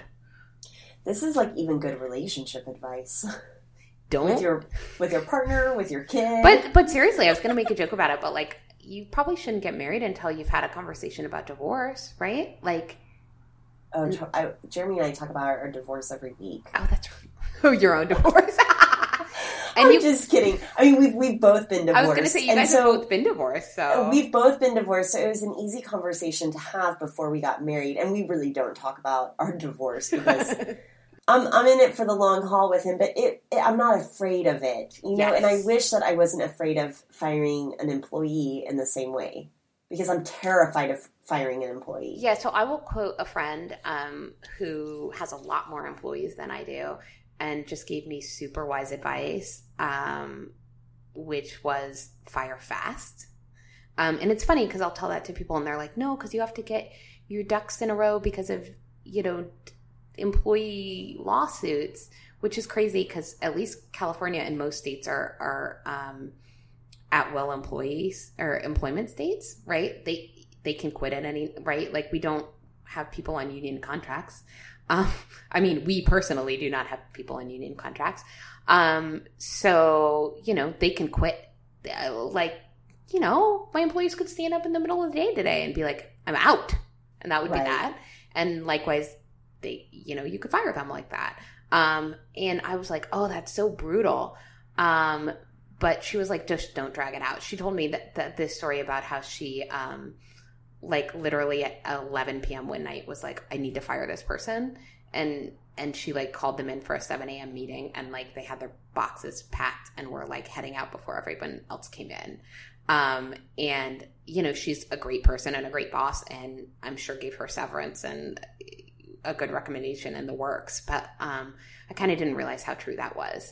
This is like even good relationship advice.
Don't
with your with your partner, with your kid.
But but seriously, I was going to make a joke about it, but like, you probably shouldn't get married until you've had a conversation about divorce, right? Like,
oh, I, Jeremy and I talk about our, our divorce every week.
oh, that's oh, your own divorce.
And I'm
you,
just kidding. I mean, we've we've both been divorced.
I was going to say you
and
guys
so,
have both been divorced, so
we've both been divorced. So it was an easy conversation to have before we got married, and we really don't talk about our divorce because. I'm I'm in it for the long haul with him, but it, it I'm not afraid of it, you know.
Yes.
And I wish that I wasn't afraid of firing an employee in the same way, because I'm terrified of firing an employee.
Yeah, so I will quote a friend um, who has a lot more employees than I do, and just gave me super wise advice, um, which was fire fast. Um, and it's funny because I'll tell that to people, and they're like, "No, because you have to get your ducks in a row because of you know." employee lawsuits," which is crazy because at least California and most states are are um, at will employees or employment states, right? They they can quit at any right. Like, we don't have people on union contracts. Um, I mean, we personally do not have people on union contracts. Um, so you know they can quit. Like, you know, my employees could stand up in the middle of the day today and be like, "I'm out," and that would
Right.
be that. And likewise, they, you know, you could fire them like that. Um, and I was like, oh, that's so brutal. Um, but she was like, just don't drag it out. She told me that, that this story about how she, um, like literally at eleven p.m. one night was like, I need to fire this person. And, and she like called them in for a seven a.m. meeting, and like they had their boxes packed and were like heading out before everyone else came in. Um, and you know, she's a great person and a great boss, and I'm sure gave her severance and a good recommendation in the works, but um, I kind of didn't realize how true that was.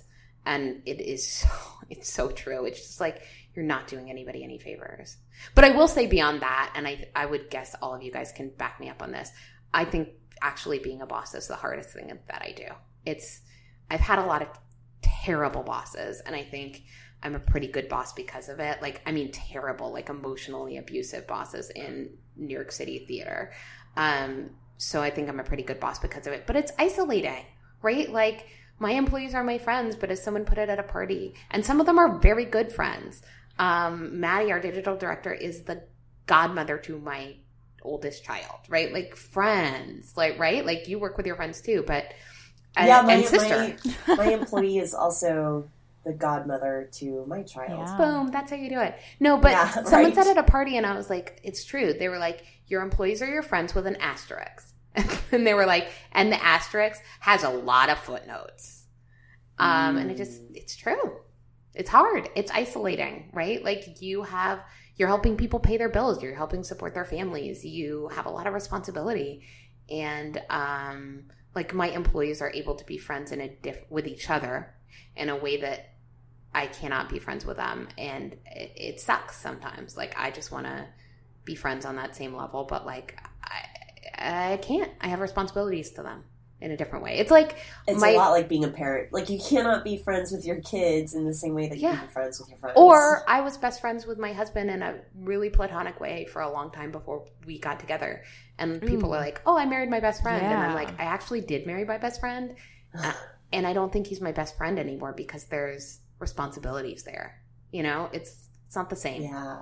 And it is so, it's so true. It's just like you're not doing anybody any favors. But I will say beyond that, and I I would guess all of you guys can back me up on this, I think actually being a boss is the hardest thing that I do. It's I've had a lot of terrible bosses, and I think I'm a pretty good boss because of it. Like, I mean, terrible, like emotionally abusive bosses in New York City theater. Um, so I think I'm a pretty good boss because of it. But it's isolating, right? Like, my employees are my friends, but as someone put it at a party, and some of them are very good friends. Um, Maddie, our digital director, is the godmother to my oldest child, right? Like, friends, like, right? Like, you work with your friends too, but and,
yeah, my,
and sister.
My, my employee is also the godmother to my child.
Yeah.
Boom, that's how you do it. No, but
Yeah,
someone
right.
said at a party, and I was like, it's true. They were like, your employees are your friends with an asterisk. And they were like, and the asterisk has a lot of footnotes. Um, mm. And it just, it's true. It's hard. It's isolating, right? Like, you have, you're helping people pay their bills. You're helping support their families. You have a lot of responsibility. And, um, like, my employees are able to be friends in a diff- with each other in a way that I cannot be friends with them. And it, it sucks sometimes. Like, I just want to be friends on that same level, but like, I, I can't. I have responsibilities to them in a different way. It's like
it's
my,
a lot like being a parent. Like, you cannot be friends with your kids in the same way that you
yeah.
can be friends with your friends.
Or I was best friends with my husband in a really platonic way for a long time before we got together. And people
Ooh.
were like, "Oh, I married my best friend,"
Yeah.
and I'm like, "I actually did marry my best friend," uh, and I don't think he's my best friend anymore because there's responsibilities there. You know, it's it's not the same.
Yeah.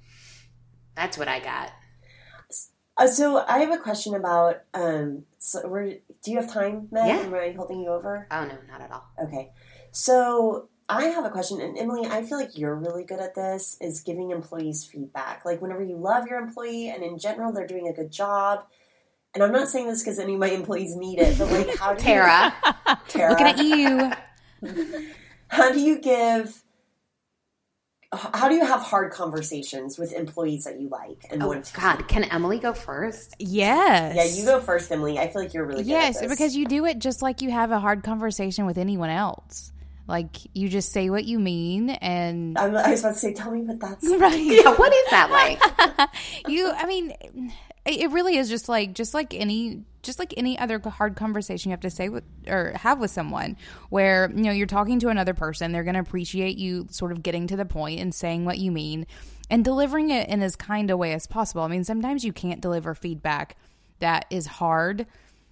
That's what I got.
Uh, so I have a question about. Um, so we're, do you have time, Meg?
Yeah.
Am I holding you over?
Oh no, not at all.
Okay. So I have a question, and Emily, I feel like you're really good at this, is giving employees feedback. Like, whenever you love your employee and in general they're doing a good job, and I'm not saying this because any of my employees need it, but like, how do
Tara.
you... Tara.
Looking at you.
How do you give... How do you have hard conversations with employees that you like? And
Oh
want to
God, can Emily go first?
Yes.
Yeah, you go first, Emily. I feel like you're really good
Yes,
at this.
because you do it just like you have a hard conversation with anyone else. Like, you just say what you mean, and
I'm, I was about to say, tell me what that's
right.
Yeah, what is that like?
you, I mean, it really is just like just like any just like any other hard conversation you have to say with or have with someone, where you know you're talking to another person. They're going to appreciate you sort of getting to the point and saying what you mean and delivering it in as kind a way as possible. I mean, sometimes you can't deliver feedback that is hard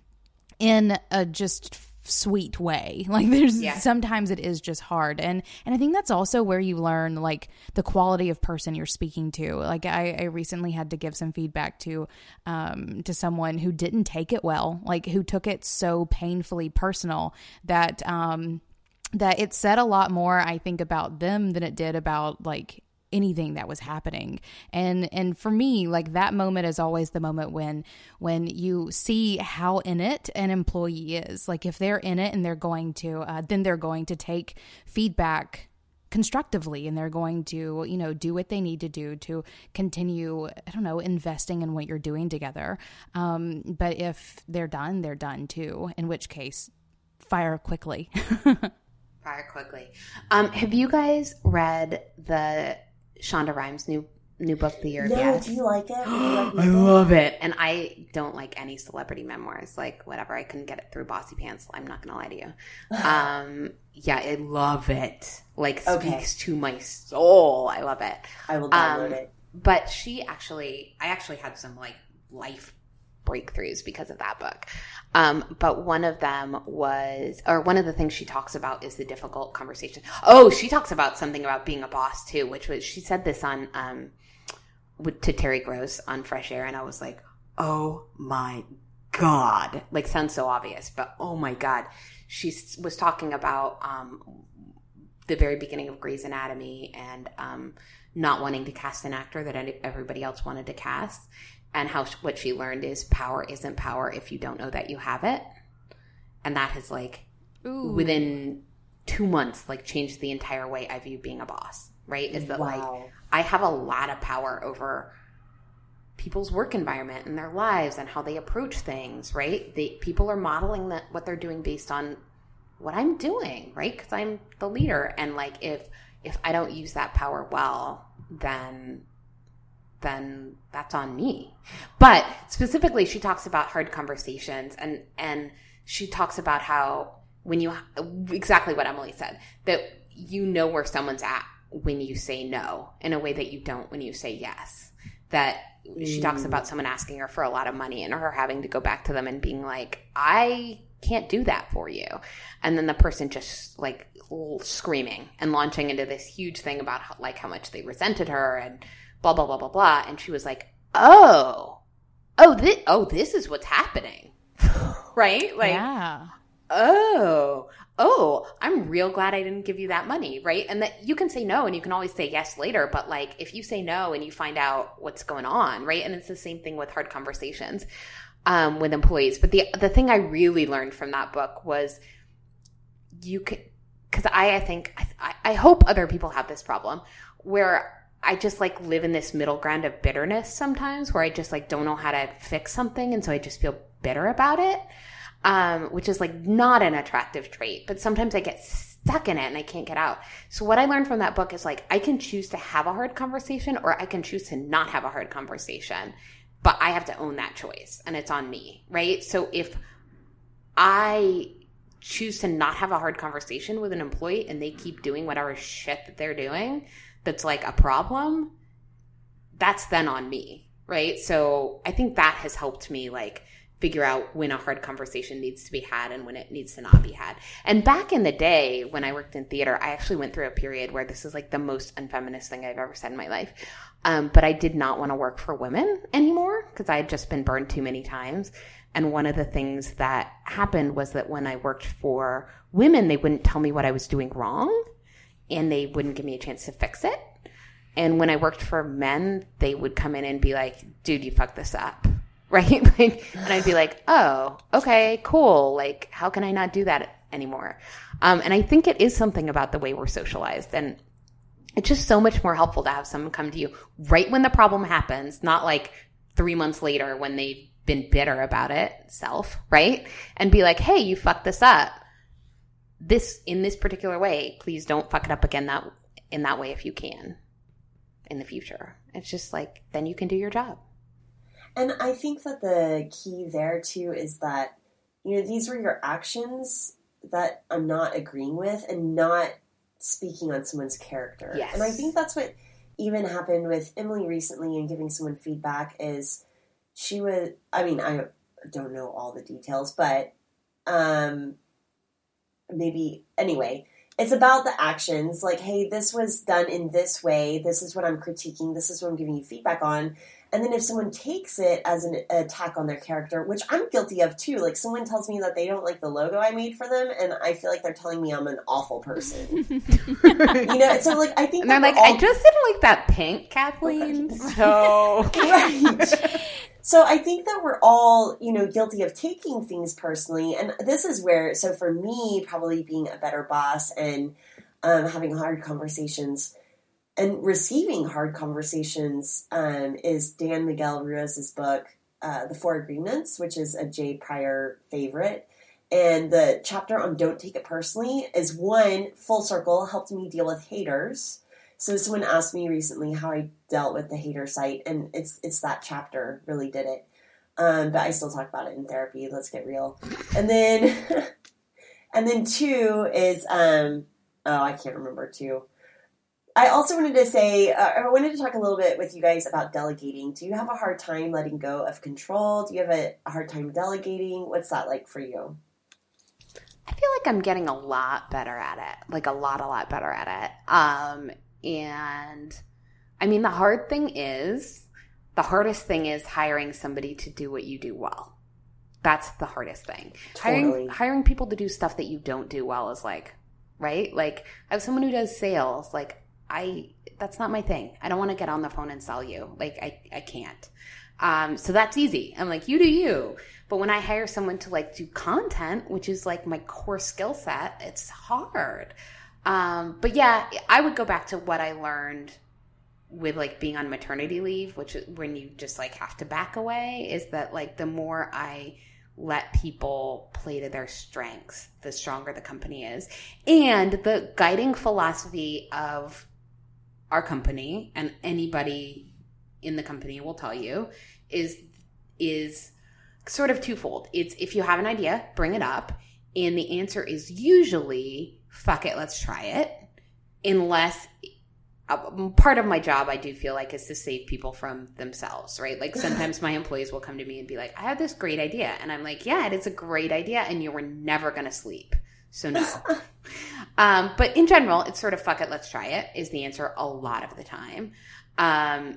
in a just sweet way. Like, there's
Yeah.
sometimes it is just hard, and and I think that's also where you learn like the quality of person you're speaking to. Like, I, I recently had to give some feedback to um to someone who didn't take it well, like who took it so painfully personal that um that it said a lot more, I think, about them than it did about like anything that was happening. And and for me, like, that moment is always the moment when when you see how in it an employee is. Like, if they're in it and they're going to uh, then they're going to take feedback constructively, and they're going to, you know, do what they need to do to continue, I don't know, investing in what you're doing together. Um, but if they're done, they're done too, in which case, fire quickly.
Fire quickly. Um, have you guys read the Shonda Rhimes new new book, The Year of
No,
Yes?
do you like it? Do you like
I love it. And I don't like any celebrity memoirs. Like, whatever, I couldn't get it through Bossy Pants. I'm not going to lie to you. Um, yeah, I love it. Like, speaks
Okay.
to my soul. I love it.
I will download
Um,
it.
But she actually, I actually had some, like, life breakthroughs because of that book. Um, but one of them was, or one of the things she talks about is the difficult conversation. Oh, she talks about something about being a boss too, which was, she said this on, um, with, to Terry Gross on Fresh Air. And I was like, oh my God, like, sounds so obvious, but oh my God. She was talking about, um, the very beginning of Grey's Anatomy and, um, not wanting to cast an actor that everybody else wanted to cast. And how what she learned is power isn't power if you don't know that you have it. And that has, like,
Ooh.
within two months, like, changed the entire way I view being a boss, right? Is that,
Wow.
like, I have a lot of power over people's work environment and their lives and how they approach things, right? They, people are modeling that, what they're doing based on what I'm doing, right? Because I'm the leader. And like, if, if I don't use that power well, then, then that's on me. But specifically, she talks about hard conversations, and, and she talks about how when you, exactly what Emily said, that you know where someone's at when you say no in a way that you don't when you say yes. That she talks about someone asking her for a lot of money and her having to go back to them and being like, I can't do that for you. And then the person just like screaming and launching into this huge thing about how, like how much they resented her and blah, blah, blah, blah, blah. And she was like, oh, oh, this, oh, this is what's happening. Right? Like,
yeah.
oh, oh, I'm real glad I didn't give you that money, right? And that you can say no and you can always say yes later, but like if you say no and you find out what's going on, right? And it's the same thing with hard conversations um, with employees. But the the thing I really learned from that book was you could, because I, I think, I, I hope other people have this problem where I just like live in this middle ground of bitterness sometimes where I just like don't know how to fix something. And so I just feel bitter about it. Um, which is like not an attractive trait, but sometimes I get stuck in it and I can't get out. So what I learned from that book is like, I can choose to have a hard conversation or I can choose to not have a hard conversation, but I have to own that choice and it's on me, right? So if I choose to not have a hard conversation with an employee and they keep doing whatever shit that they're doing, that's like a problem, that's then on me, right? So I think that has helped me like figure out when a hard conversation needs to be had and when it needs to not be had. And back in the day when I worked in theater, I actually went through a period where this is like the most unfeminist thing I've ever said in my life. Um, but I did not want to work for women anymore because I had just been burned too many times. And one of the things that happened was that when I worked for women, they wouldn't tell me what I was doing wrong and they wouldn't give me a chance to fix it. And when I worked for men, they would come in and be like, dude, you fucked this up. Right? Like, and I'd be like, oh, okay, cool. Like, how can I not do that anymore? Um, and I think it is something about the way we're socialized. And it's just so much more helpful to have someone come to you right when the problem happens, not like three months later when they've been bitter about it, self, right? And be like, hey, you fucked this up. This, in this particular way, please don't fuck it up again that in that way if you can in the future. It's just like, then you can do your job.
And I think that the key there, too, is that, you know, these were your actions that I'm not agreeing with and not speaking on someone's character.
Yes.
And I think that's what even happened with Emily recently in giving someone feedback is she would, I mean, I don't know all the details, but um, maybe, anyway, it's about the actions. Like, hey, this was done in this way. This is what I'm critiquing. This is what I'm giving you feedback on. And then if someone takes it as an attack on their character, which I'm guilty of too, like someone tells me that they don't like the logo I made for them, and I feel like they're telling me I'm an awful person. You know, so like I think
and they're like, all... I just didn't like that pink, Kathleen. So
right. So I think that we're all, you know, guilty of taking things personally, and this is where, so for me, probably being a better boss and um, having hard conversations. And receiving hard conversations um, is Dan Miguel Ruiz's book, uh, The Four Agreements, which is a Jay Pryor favorite. And the chapter on Don't Take It Personally is one, full circle, helped me deal with haters. So someone asked me recently how I dealt with the hater site, and it's it's that chapter really did it. Um, but I still talk about it in therapy. Let's get real. And then, and then two is, um, oh, I can't remember two. I also wanted to say, uh, I wanted to talk a little bit with you guys about delegating. Do you have a hard time letting go of control? Do you have a, a hard time delegating? What's that like for you?
I feel like I'm getting a lot better at it, like a lot, a lot better at it. Um, and I mean, the hard thing is, the hardest thing is hiring somebody to do what you do well. That's the hardest thing.
Totally.
Hiring, hiring people to do stuff that you don't do well is like, right? Like, I have someone who does sales, like, I, that's not my thing. I don't want to get on the phone and sell you. Like, I, I can't. Um, so that's easy. I'm like, you do you. But when I hire someone to like do content, which is like my core skill set, it's hard. Um, but yeah, I would go back to what I learned with like being on maternity leave, which is when you just like have to back away, is that like the more I let people play to their strengths, the stronger the company is. And the guiding philosophy of our company, and anybody in the company will tell you, is is sort of twofold. It's if you have an idea, bring it up. And the answer is usually, fuck it, let's try it. Unless uh, part of my job, I do feel like, is to save people from themselves, right? Like sometimes my employees will come to me and be like, I have this great idea. And I'm like, yeah, it is a great idea. And you were never going to sleep. So no. um, but in general, it's sort of fuck it, let's try it is the answer a lot of the time. Um,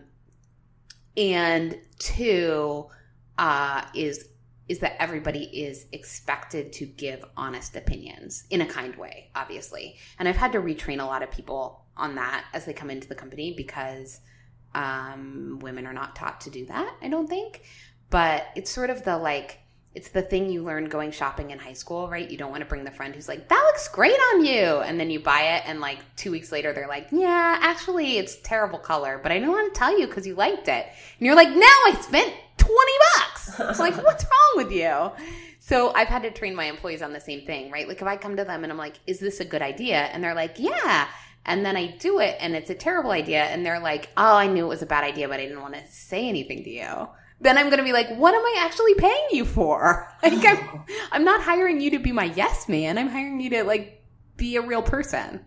and two uh, is is that everybody is expected to give honest opinions in a kind way, obviously. And I've had to retrain a lot of people on that as they come into the company because um, women are not taught to do that, I don't think. But it's sort of the like, it's the thing you learn going shopping in high school, right? You don't want to bring the friend who's like, that looks great on you. And then you buy it and like two weeks later, they're like, yeah, actually it's terrible color, but I don't want to tell you because you liked it. And you're like, now I spent twenty bucks. It's like, what's wrong with you? So I've had to train my employees on the same thing, right? Like if I come to them and I'm like, is this a good idea? And they're like, yeah. And then I do it and it's a terrible idea. And they're like, oh, I knew it was a bad idea, but I didn't want to say anything to you. Then I'm going to be like, what am I actually paying you for? Like I'm, I'm not hiring you to be my yes man. I'm hiring you to like be a real person.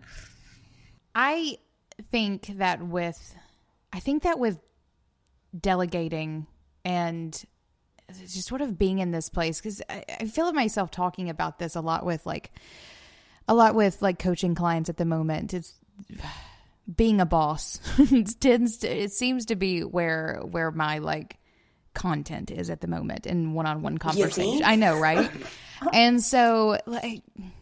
I think that with, I think that with delegating and just sort of being in this place, because I, I feel myself talking about this a lot with like, a lot with like coaching clients at the moment. It's being a boss. it tends to, it seems to be where, where my like content is at the moment in one-on-one conversation. I know, right? And so like,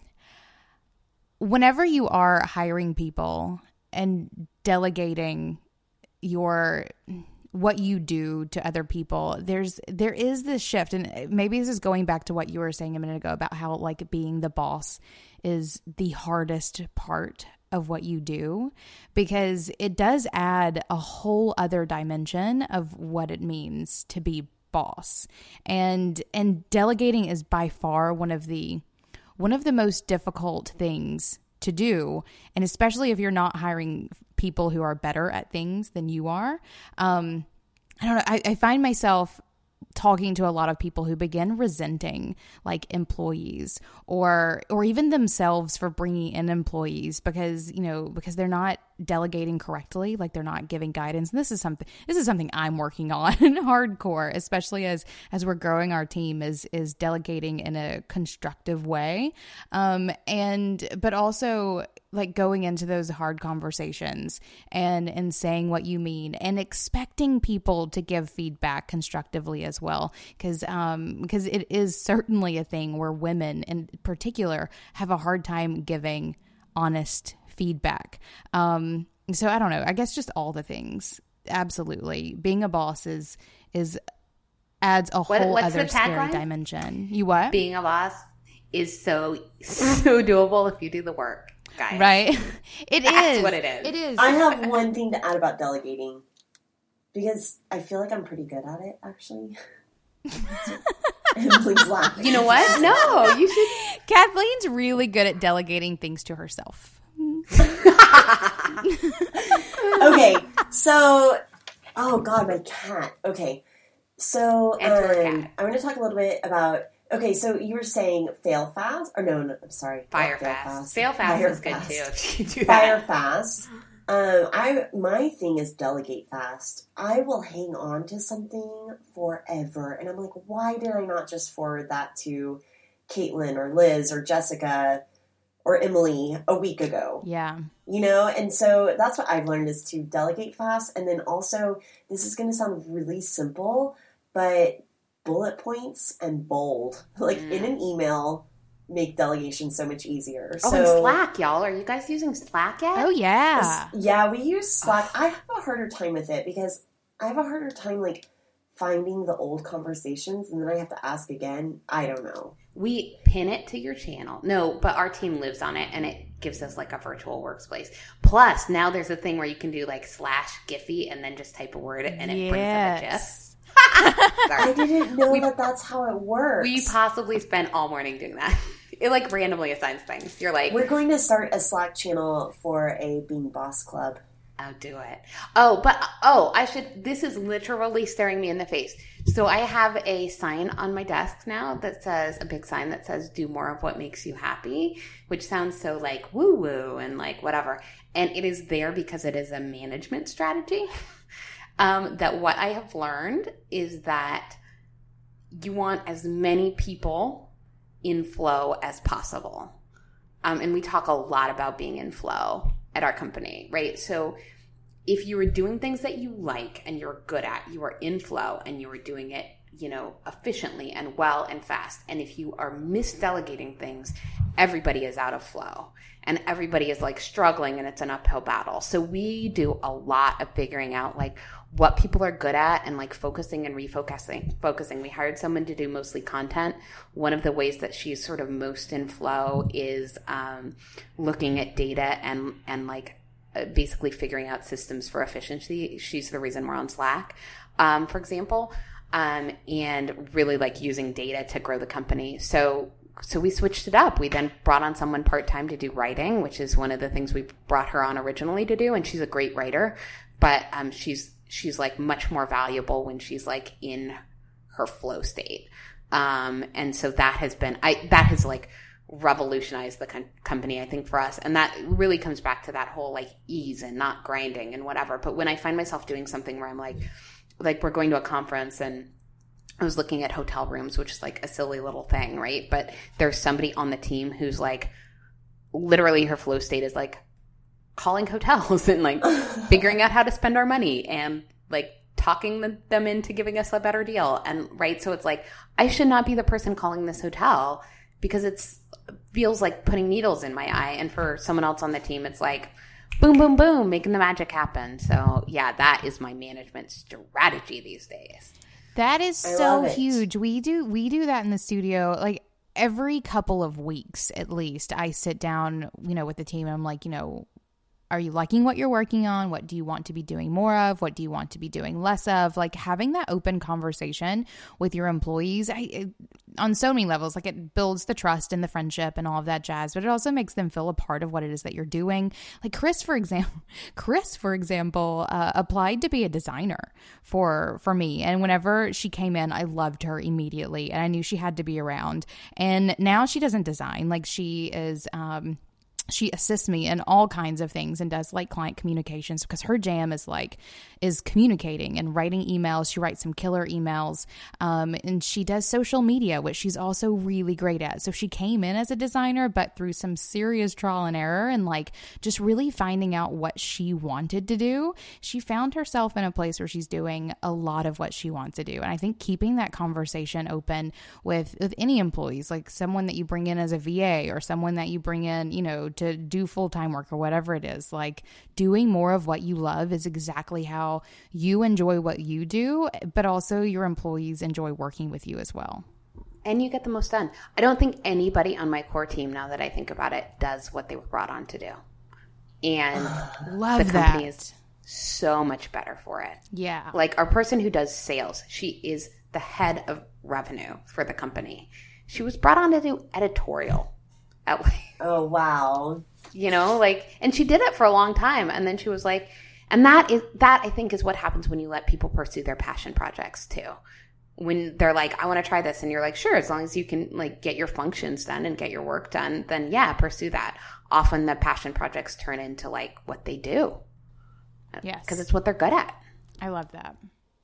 whenever you are hiring people and delegating your what you do to other people, there's there is this shift, and maybe this is going back to what you were saying a minute ago about how like being the boss is the hardest part of what you do, because it does add a whole other dimension of what it means to be boss. And and delegating is by far one of the one of the most difficult things to do, and especially if you're not hiring people who are better at things than you are. Um, I don't know. I, I find myself talking to a lot of people who begin resenting like employees or or even themselves for bringing in employees because, you know, because they're not delegating correctly, like they're not giving guidance. And this is something this is something I'm working on hardcore, especially as as we're growing our team, is is delegating in a constructive way. Um and but also like going into those hard conversations and and saying what you mean and expecting people to give feedback constructively as well, because um because it is certainly a thing where women in particular have a hard time giving honest feedback. Um, so I don't know. I guess just all the things. Absolutely, being a boss is is adds a
what,
whole
other
scary
tagline?
dimension. You what?
Being a boss is so so doable if you do the work, guys.
Right? It
That's
is
what it is.
It is.
I have one thing to add about delegating, because I feel like I'm pretty good at it, actually. Emily's laughing.
You know what? No, you should.
Kathleen's really good at delegating things to herself.
Okay, so, oh God, my cat. Okay, so um,
cat.
I'm going to talk a little bit about. Okay, so you were saying fail fast, or no? no I'm sorry,
Fire
fail
fast. Fail fast
Fire
is good
fast.
too. If you do
Fire
that.
fast. Um, I my thing is delegate fast. I will hang on to something forever, and I'm like, why did I not just forward that to Caitlin or Liz or Jessica or Emily a week ago?
Yeah.
You know, and so that's what I've learned, is to delegate fast. And then also, this is going to sound really simple, but bullet points and bold, like
Mm.
in an email, make delegation so much easier.
Oh,
so,
and Slack, y'all. Are you guys using Slack yet?
Oh yeah.
Yeah, we use Slack. I have a harder time with it because I have a harder time, like, finding the old conversations, and then I have to ask again. I don't know.
We pin it to your channel. No, but our team lives on it, and it gives us like a virtual workspace. Plus, now there's a thing where you can do like slash Giphy and then just type a word and it brings up a GIF.
Yes.
I didn't know
we,
that that's how it works.
We possibly spent all morning doing that. It like randomly assigns things. You're like,
we're going to start a Slack channel for a Being Boss Club.
I'll do it. Oh, but oh, I should. This is literally staring me in the face. So I have a sign on my desk now that says, a big sign that says, "Do more of what makes you happy," which sounds so like woo woo and like whatever. And it is there because it is a management strategy. Um, that what I have learned is that you want as many people in flow as possible. Um, and we talk a lot about being in flow at our company, right? So if you were doing things that you like and you're good at, you are in flow and you are doing it, you know, efficiently and well and fast. And if you are misdelegating things, everybody is out of flow and everybody is like struggling and it's an uphill battle. So we do a lot of figuring out like what people are good at and like focusing and refocusing, focusing. We hired someone to do mostly content. One of the ways that she's sort of most in flow is um, looking at data and, and like uh, basically figuring out systems for efficiency. She's the reason we're on Slack, um, for example, um, and really like using data to grow the company. So So we switched it up. We then brought on someone part-time to do writing, which is one of the things we brought her on originally to do. And she's a great writer, but um, she's she's like much more valuable when she's like in her flow state. Um, and so that has been, I that has like revolutionized the com- company, I think, for us. And that really comes back to that whole like ease and not grinding and whatever. But when I find myself doing something where I'm like, like we're going to a conference and I was looking at hotel rooms, which is like a silly little thing, right? But there's somebody on the team who's like, literally her flow state is like calling hotels and like figuring out how to spend our money and like talking them, them into giving us a better deal. And right. So it's like, I should not be the person calling this hotel because it's feels like putting needles in my eye. And for someone else on the team, it's like, boom, boom, boom, making the magic happen. So yeah, that is my management strategy these days.
That is
I
so
love it.
huge. We do we do that in the studio like every couple of weeks at least. I sit down, you know, with the team and I'm like, you know, are you liking what you're working on? What do you want to be doing more of? What do you want to be doing less of? Like having that open conversation with your employees I, it, on so many levels, like it builds the trust and the friendship and all of that jazz, but it also makes them feel a part of what it is that you're doing. Like Chris, for example, Chris, for example, uh, applied to be a designer for, for me. And whenever she came in, I loved her immediately and I knew she had to be around. And now she doesn't design. Like she is, um, she assists me in all kinds of things and does like client communications because her jam is like is communicating and writing emails. She writes some killer emails um, and she does social media, which she's also really great at. So she came in as a designer, but through some serious trial and error and like just really finding out what she wanted to do, she found herself in a place where she's doing a lot of what she wants to do. And I think keeping that conversation open with, with any employees, like someone that you bring in as a V A or someone that you bring in, you know, to do full-time work or whatever it is, like doing more of what you love is exactly how you enjoy what you do, but also your employees enjoy working with you as well.
And you get the most done. I don't think anybody on my core team, now that I think about it, does what they were brought on to do. And
Love
the company
that.
is so much better for it.
Yeah.
Like our person who does sales, she is the head of revenue for the company. She was brought on to do editorial at like,
Oh, wow.
you know, like, and she did it for a long time. And then she was like, and that is, that I think is what happens when you let people pursue their passion projects too. When they're like, I want to try this. And you're like, sure, as long as you can like get your functions done and get your work done, then yeah, pursue that. Often the passion projects turn into like what they do.
Yes.
Because it's what they're good at.
I love that.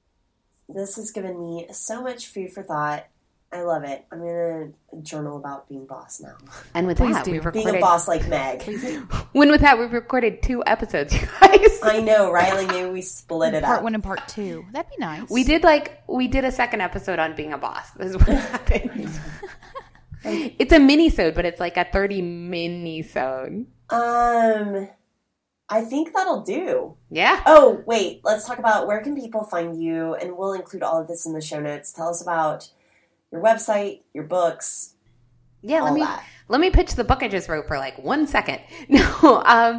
This has given me so much food for thought. I love it. I'm going to journal about being boss now.
And with
Please
that,
do.
we've
Being
recorded.
a boss like Meg.
When with that, we've recorded two episodes, you guys.
I know, right? Like maybe we split it
Part
up.
one and part two. That'd be nice.
We did like we did a second episode on being a boss. This is what happened. It's a mini-sode, but it's like a thirty mini-sode.
Um, I think that'll do.
Yeah.
Oh, wait. Let's talk about where can people find you, and we'll include all of this in the show notes. Tell us about your website, your books,
Yeah,
all
let me
that.
let me pitch the book I just wrote for like one second. No, um,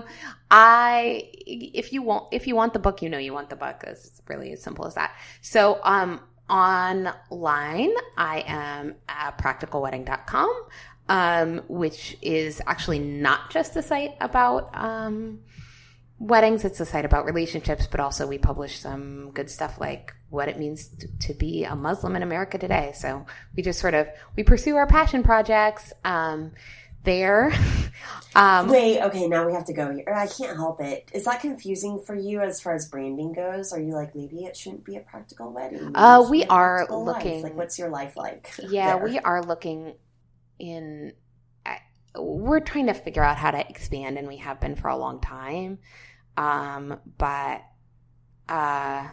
I if you want if you want the book, you know you want the book. It's really as simple as that. So, um, online, I am at practical wedding dot com, um, which is actually not just a site about um, weddings. It's a site about relationships, but also we publish some good stuff like what it means to, to be a Muslim in America today. So we just sort of, we pursue our passion projects um, there. um,
Wait, okay, now we have to go here. I can't help it. Is that confusing for you as far as branding goes? Are you like, maybe it shouldn't be a practical wedding? Maybe
Uh,
it should
we
be a
are
practical
looking.
life? Like, what's your life like?
Yeah,
there?
we are looking in. uh, We're trying to figure out how to expand, and we have been for a long time. Um, but uh,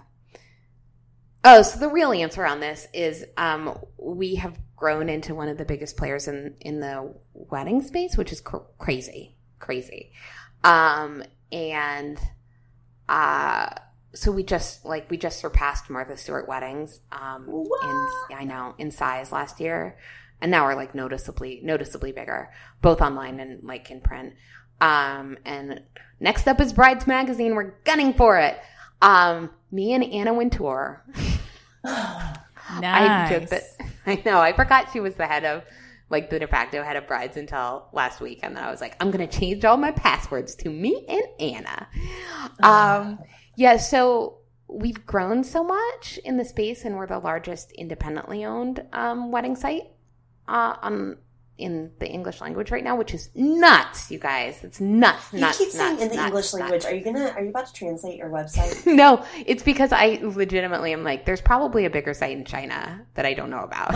oh, so the real answer on this is um, we have grown into one of the biggest players in in the wedding space, which is cr- crazy, crazy. Um, and uh, so we just like we just surpassed Martha Stewart Weddings. Um, in I know in size last year. And now we're like noticeably, noticeably bigger, both online and like in print. Um, and next up is Brides Magazine. We're gunning for it. Um, me and Anna Wintour.
Nice.
I joked that, I know, I forgot she was the head of, like the de facto head of Brides until last week. And then I was like, I'm going to change all my passwords to me and Anna. Um, yeah, so we've grown so much in the space, and we're the largest independently owned um, wedding site. Uh, on in the English language right now, which is nuts, you guys. It's nuts, nuts,
You keep saying
nuts,
in the
nuts,
English
nuts.
language. Are you gonna? Are you about to translate your website?
No, it's because I legitimately am like, there's probably a bigger site in China that I don't know about.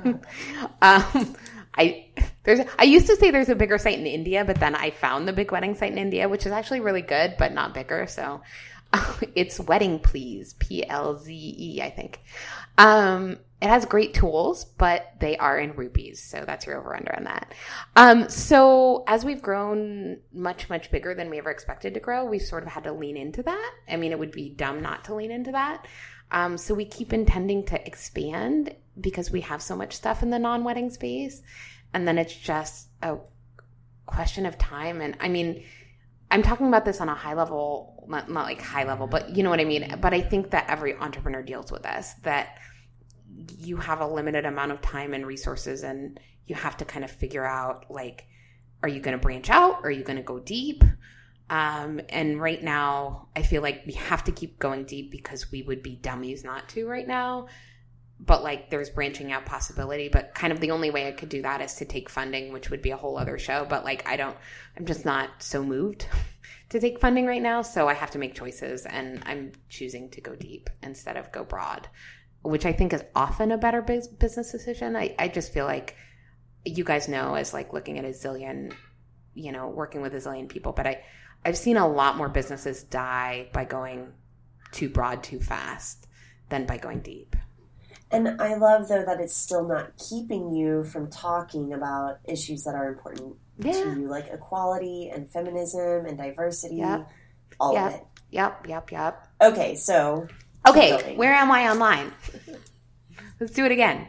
um, I there's I used to say there's a bigger site in India, but then I found the big wedding site in India, which is actually really good, but not bigger. So it's Wedding Please, P L Z E, I think. Um, it has great tools, but they are in rupees. So that's your over under on that. Um, so as we've grown much, much bigger than we ever expected to grow, we sort of had to lean into that. I mean, it would be dumb not to lean into that. Um, so we keep intending to expand because we have so much stuff in the non-wedding space. And then it's just a question of time. And I mean, I'm talking about this on a high level, not, not like high level, but you know what I mean? But I think that every entrepreneur deals with this, that you have a limited amount of time and resources, and you have to kind of figure out, like, are you going to branch out? Or are you going to go deep? Um, and right now, I feel like we have to keep going deep because we would be dummies not to right now. But like, there's branching out possibility, but kind of the only way I could do that is to take funding, which would be a whole other show. But like, I don't, I'm just not so moved to take funding right now. So I have to make choices, and I'm choosing to go deep instead of go broad, which I think is often a better biz- business decision. I, I just feel like, you guys know, as like looking at a zillion, you know, working with a zillion people, but I, I've seen a lot more businesses die by going too broad, too fast than by going deep.
And I love, though, that it's still not keeping you from talking about issues that are important
Yeah.
to you, like equality and feminism and diversity,
Yep.
all
Yep.
of it.
Yep, yep, yep.
Okay, so...
Okay,
keep going.
where am I online? Let's do it again.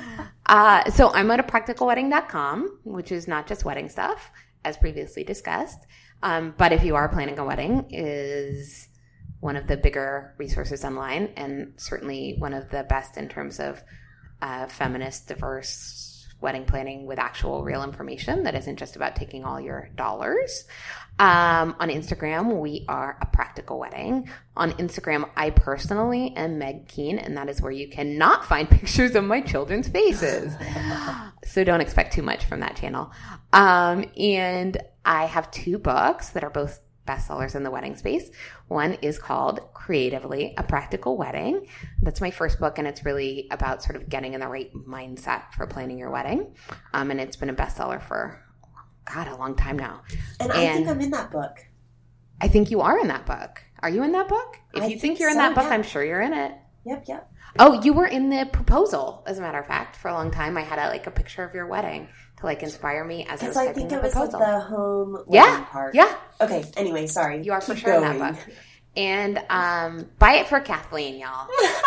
Uh, so I'm at a practical wedding dot com, which is not just wedding stuff, as previously discussed. Um, but if you are planning a wedding, is one of the bigger resources online, and certainly one of the best in terms of uh, feminist, diverse wedding planning with actual real information that isn't just about taking all your dollars. Um, on Instagram, we are A Practical Wedding. On Instagram, I personally am Meg Keane, and that is where you cannot find pictures of my children's faces. So don't expect too much from that channel. Um, and I have two books that are both bestsellers in the wedding space. One is called Creatively, A Practical Wedding. That's my first book, and it's really about sort of getting in the right mindset for planning your wedding. Um, and it's been a bestseller for, God, a long time now.
And, and I think I'm in that book.
I think you are in that book. Are you in that book? If
I
you think,
think
you're in
so,
that book,
yeah.
I'm sure you're in it.
Yep, yep.
Oh, you were in the proposal, as a matter of fact, for a long time. I had a, like a picture of your wedding to like inspire me as I was
Because I
typing
think
the
it was
proposal.
like the home wedding
Yeah,
part.
yeah.
Okay, anyway, sorry.
You are for
Keep
sure in
going.
that book. And um, buy it for Kathleen, y'all.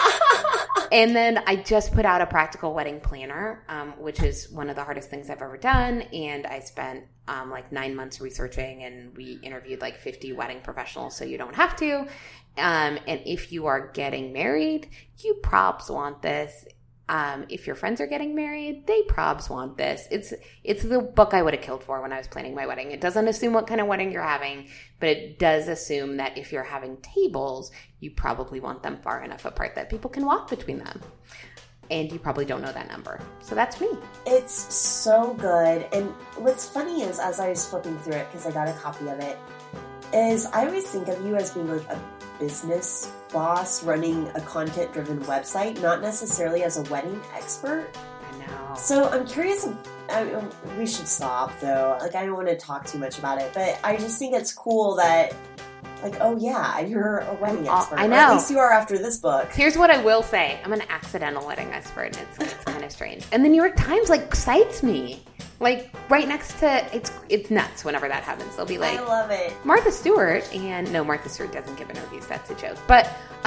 And then I just put out a practical wedding planner, um, which is one of the hardest things I've ever done. And I spent um, like nine months researching, and we interviewed like fifty wedding professionals, so you don't have to. Um, and if you are getting married, you probs want this. Um, if your friends are getting married, they probs want this. It's it's the book I would have killed for when I was planning my wedding. It doesn't assume what kind of wedding you're having, but it does assume that if you're having tables, you probably want them far enough apart that people can walk between them. And you probably don't know that number. So that's me.
It's so good. And what's funny is, as I was flipping through it, because I got a copy of it, is I always think of you as being like a business boss running a content-driven website, not necessarily as a wedding expert.
I know.
So I'm curious. I, we should stop, though. Like, I don't want to talk too much about it, but I just think it's cool that, like, oh yeah, you're a wedding
I'm,
expert.
I know.
Or at least you are after this book.
Here's what I will say: I'm an accidental wedding expert, and it's, it's kind of strange. And the New York Times like cites me. Like, right next to, it's it's nuts whenever that happens. They'll be like,
I love it.
Martha Stewart, and no, Martha Stewart doesn't give interviews. That's a joke. But,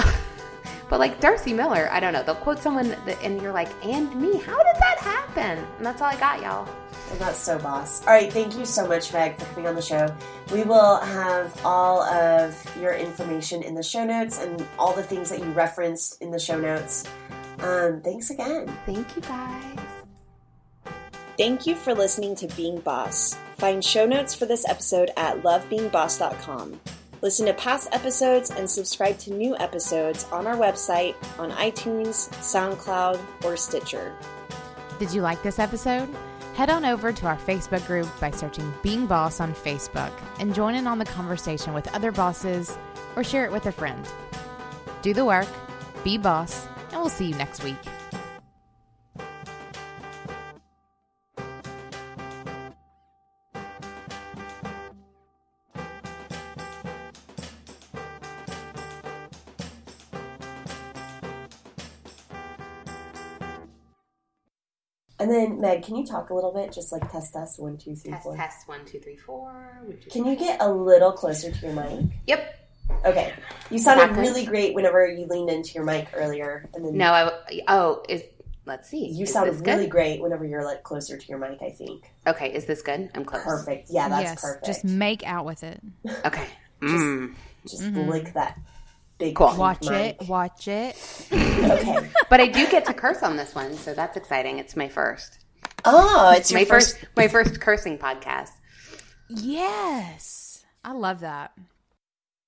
but like Darcy Miller, I don't know. They'll quote someone, that, and you're like, and me? How did that happen? And that's all I got, y'all.
Well, that's so boss. All right, thank you so much, Meg, for coming on the show. We will have all of your information in the show notes and all the things that you referenced in the show notes. Um, thanks again.
Thank you, guys.
Thank you for listening to Being Boss. Find show notes for this episode at love being boss dot com. Listen to past episodes and subscribe to new episodes on our website, on iTunes, SoundCloud, or Stitcher.
Did you like this episode? Head on over to our Facebook group by searching Being Boss on Facebook and join in on the conversation with other bosses, or share it with a friend. Do the work, be boss, and we'll see you next week.
And then, Meg, can you talk a little bit? Just like test, test, one, two, three,
Test,
four.
test, one, two, three, four. One, two,
Can you get a little closer to your mic?
Yep.
Okay. You sounded
Exactly.
really great whenever you leaned into your mic earlier. And then
No, I, oh, is, let's see.
you
Is
sounded
this
really
good?
great whenever you're like closer to your mic, I think.
Okay, is this good? I'm close.
Perfect. Yeah, that's
yes,
perfect.
just make out with it.
Okay. Mm.
Just lick that big
Cool.
pink
Watch
mic.
it, watch it.
Okay.
But I do get to curse on this one, so that's exciting. It's my first.
Oh, it's your
my
first.
first my first cursing podcast.
Yes. I love that.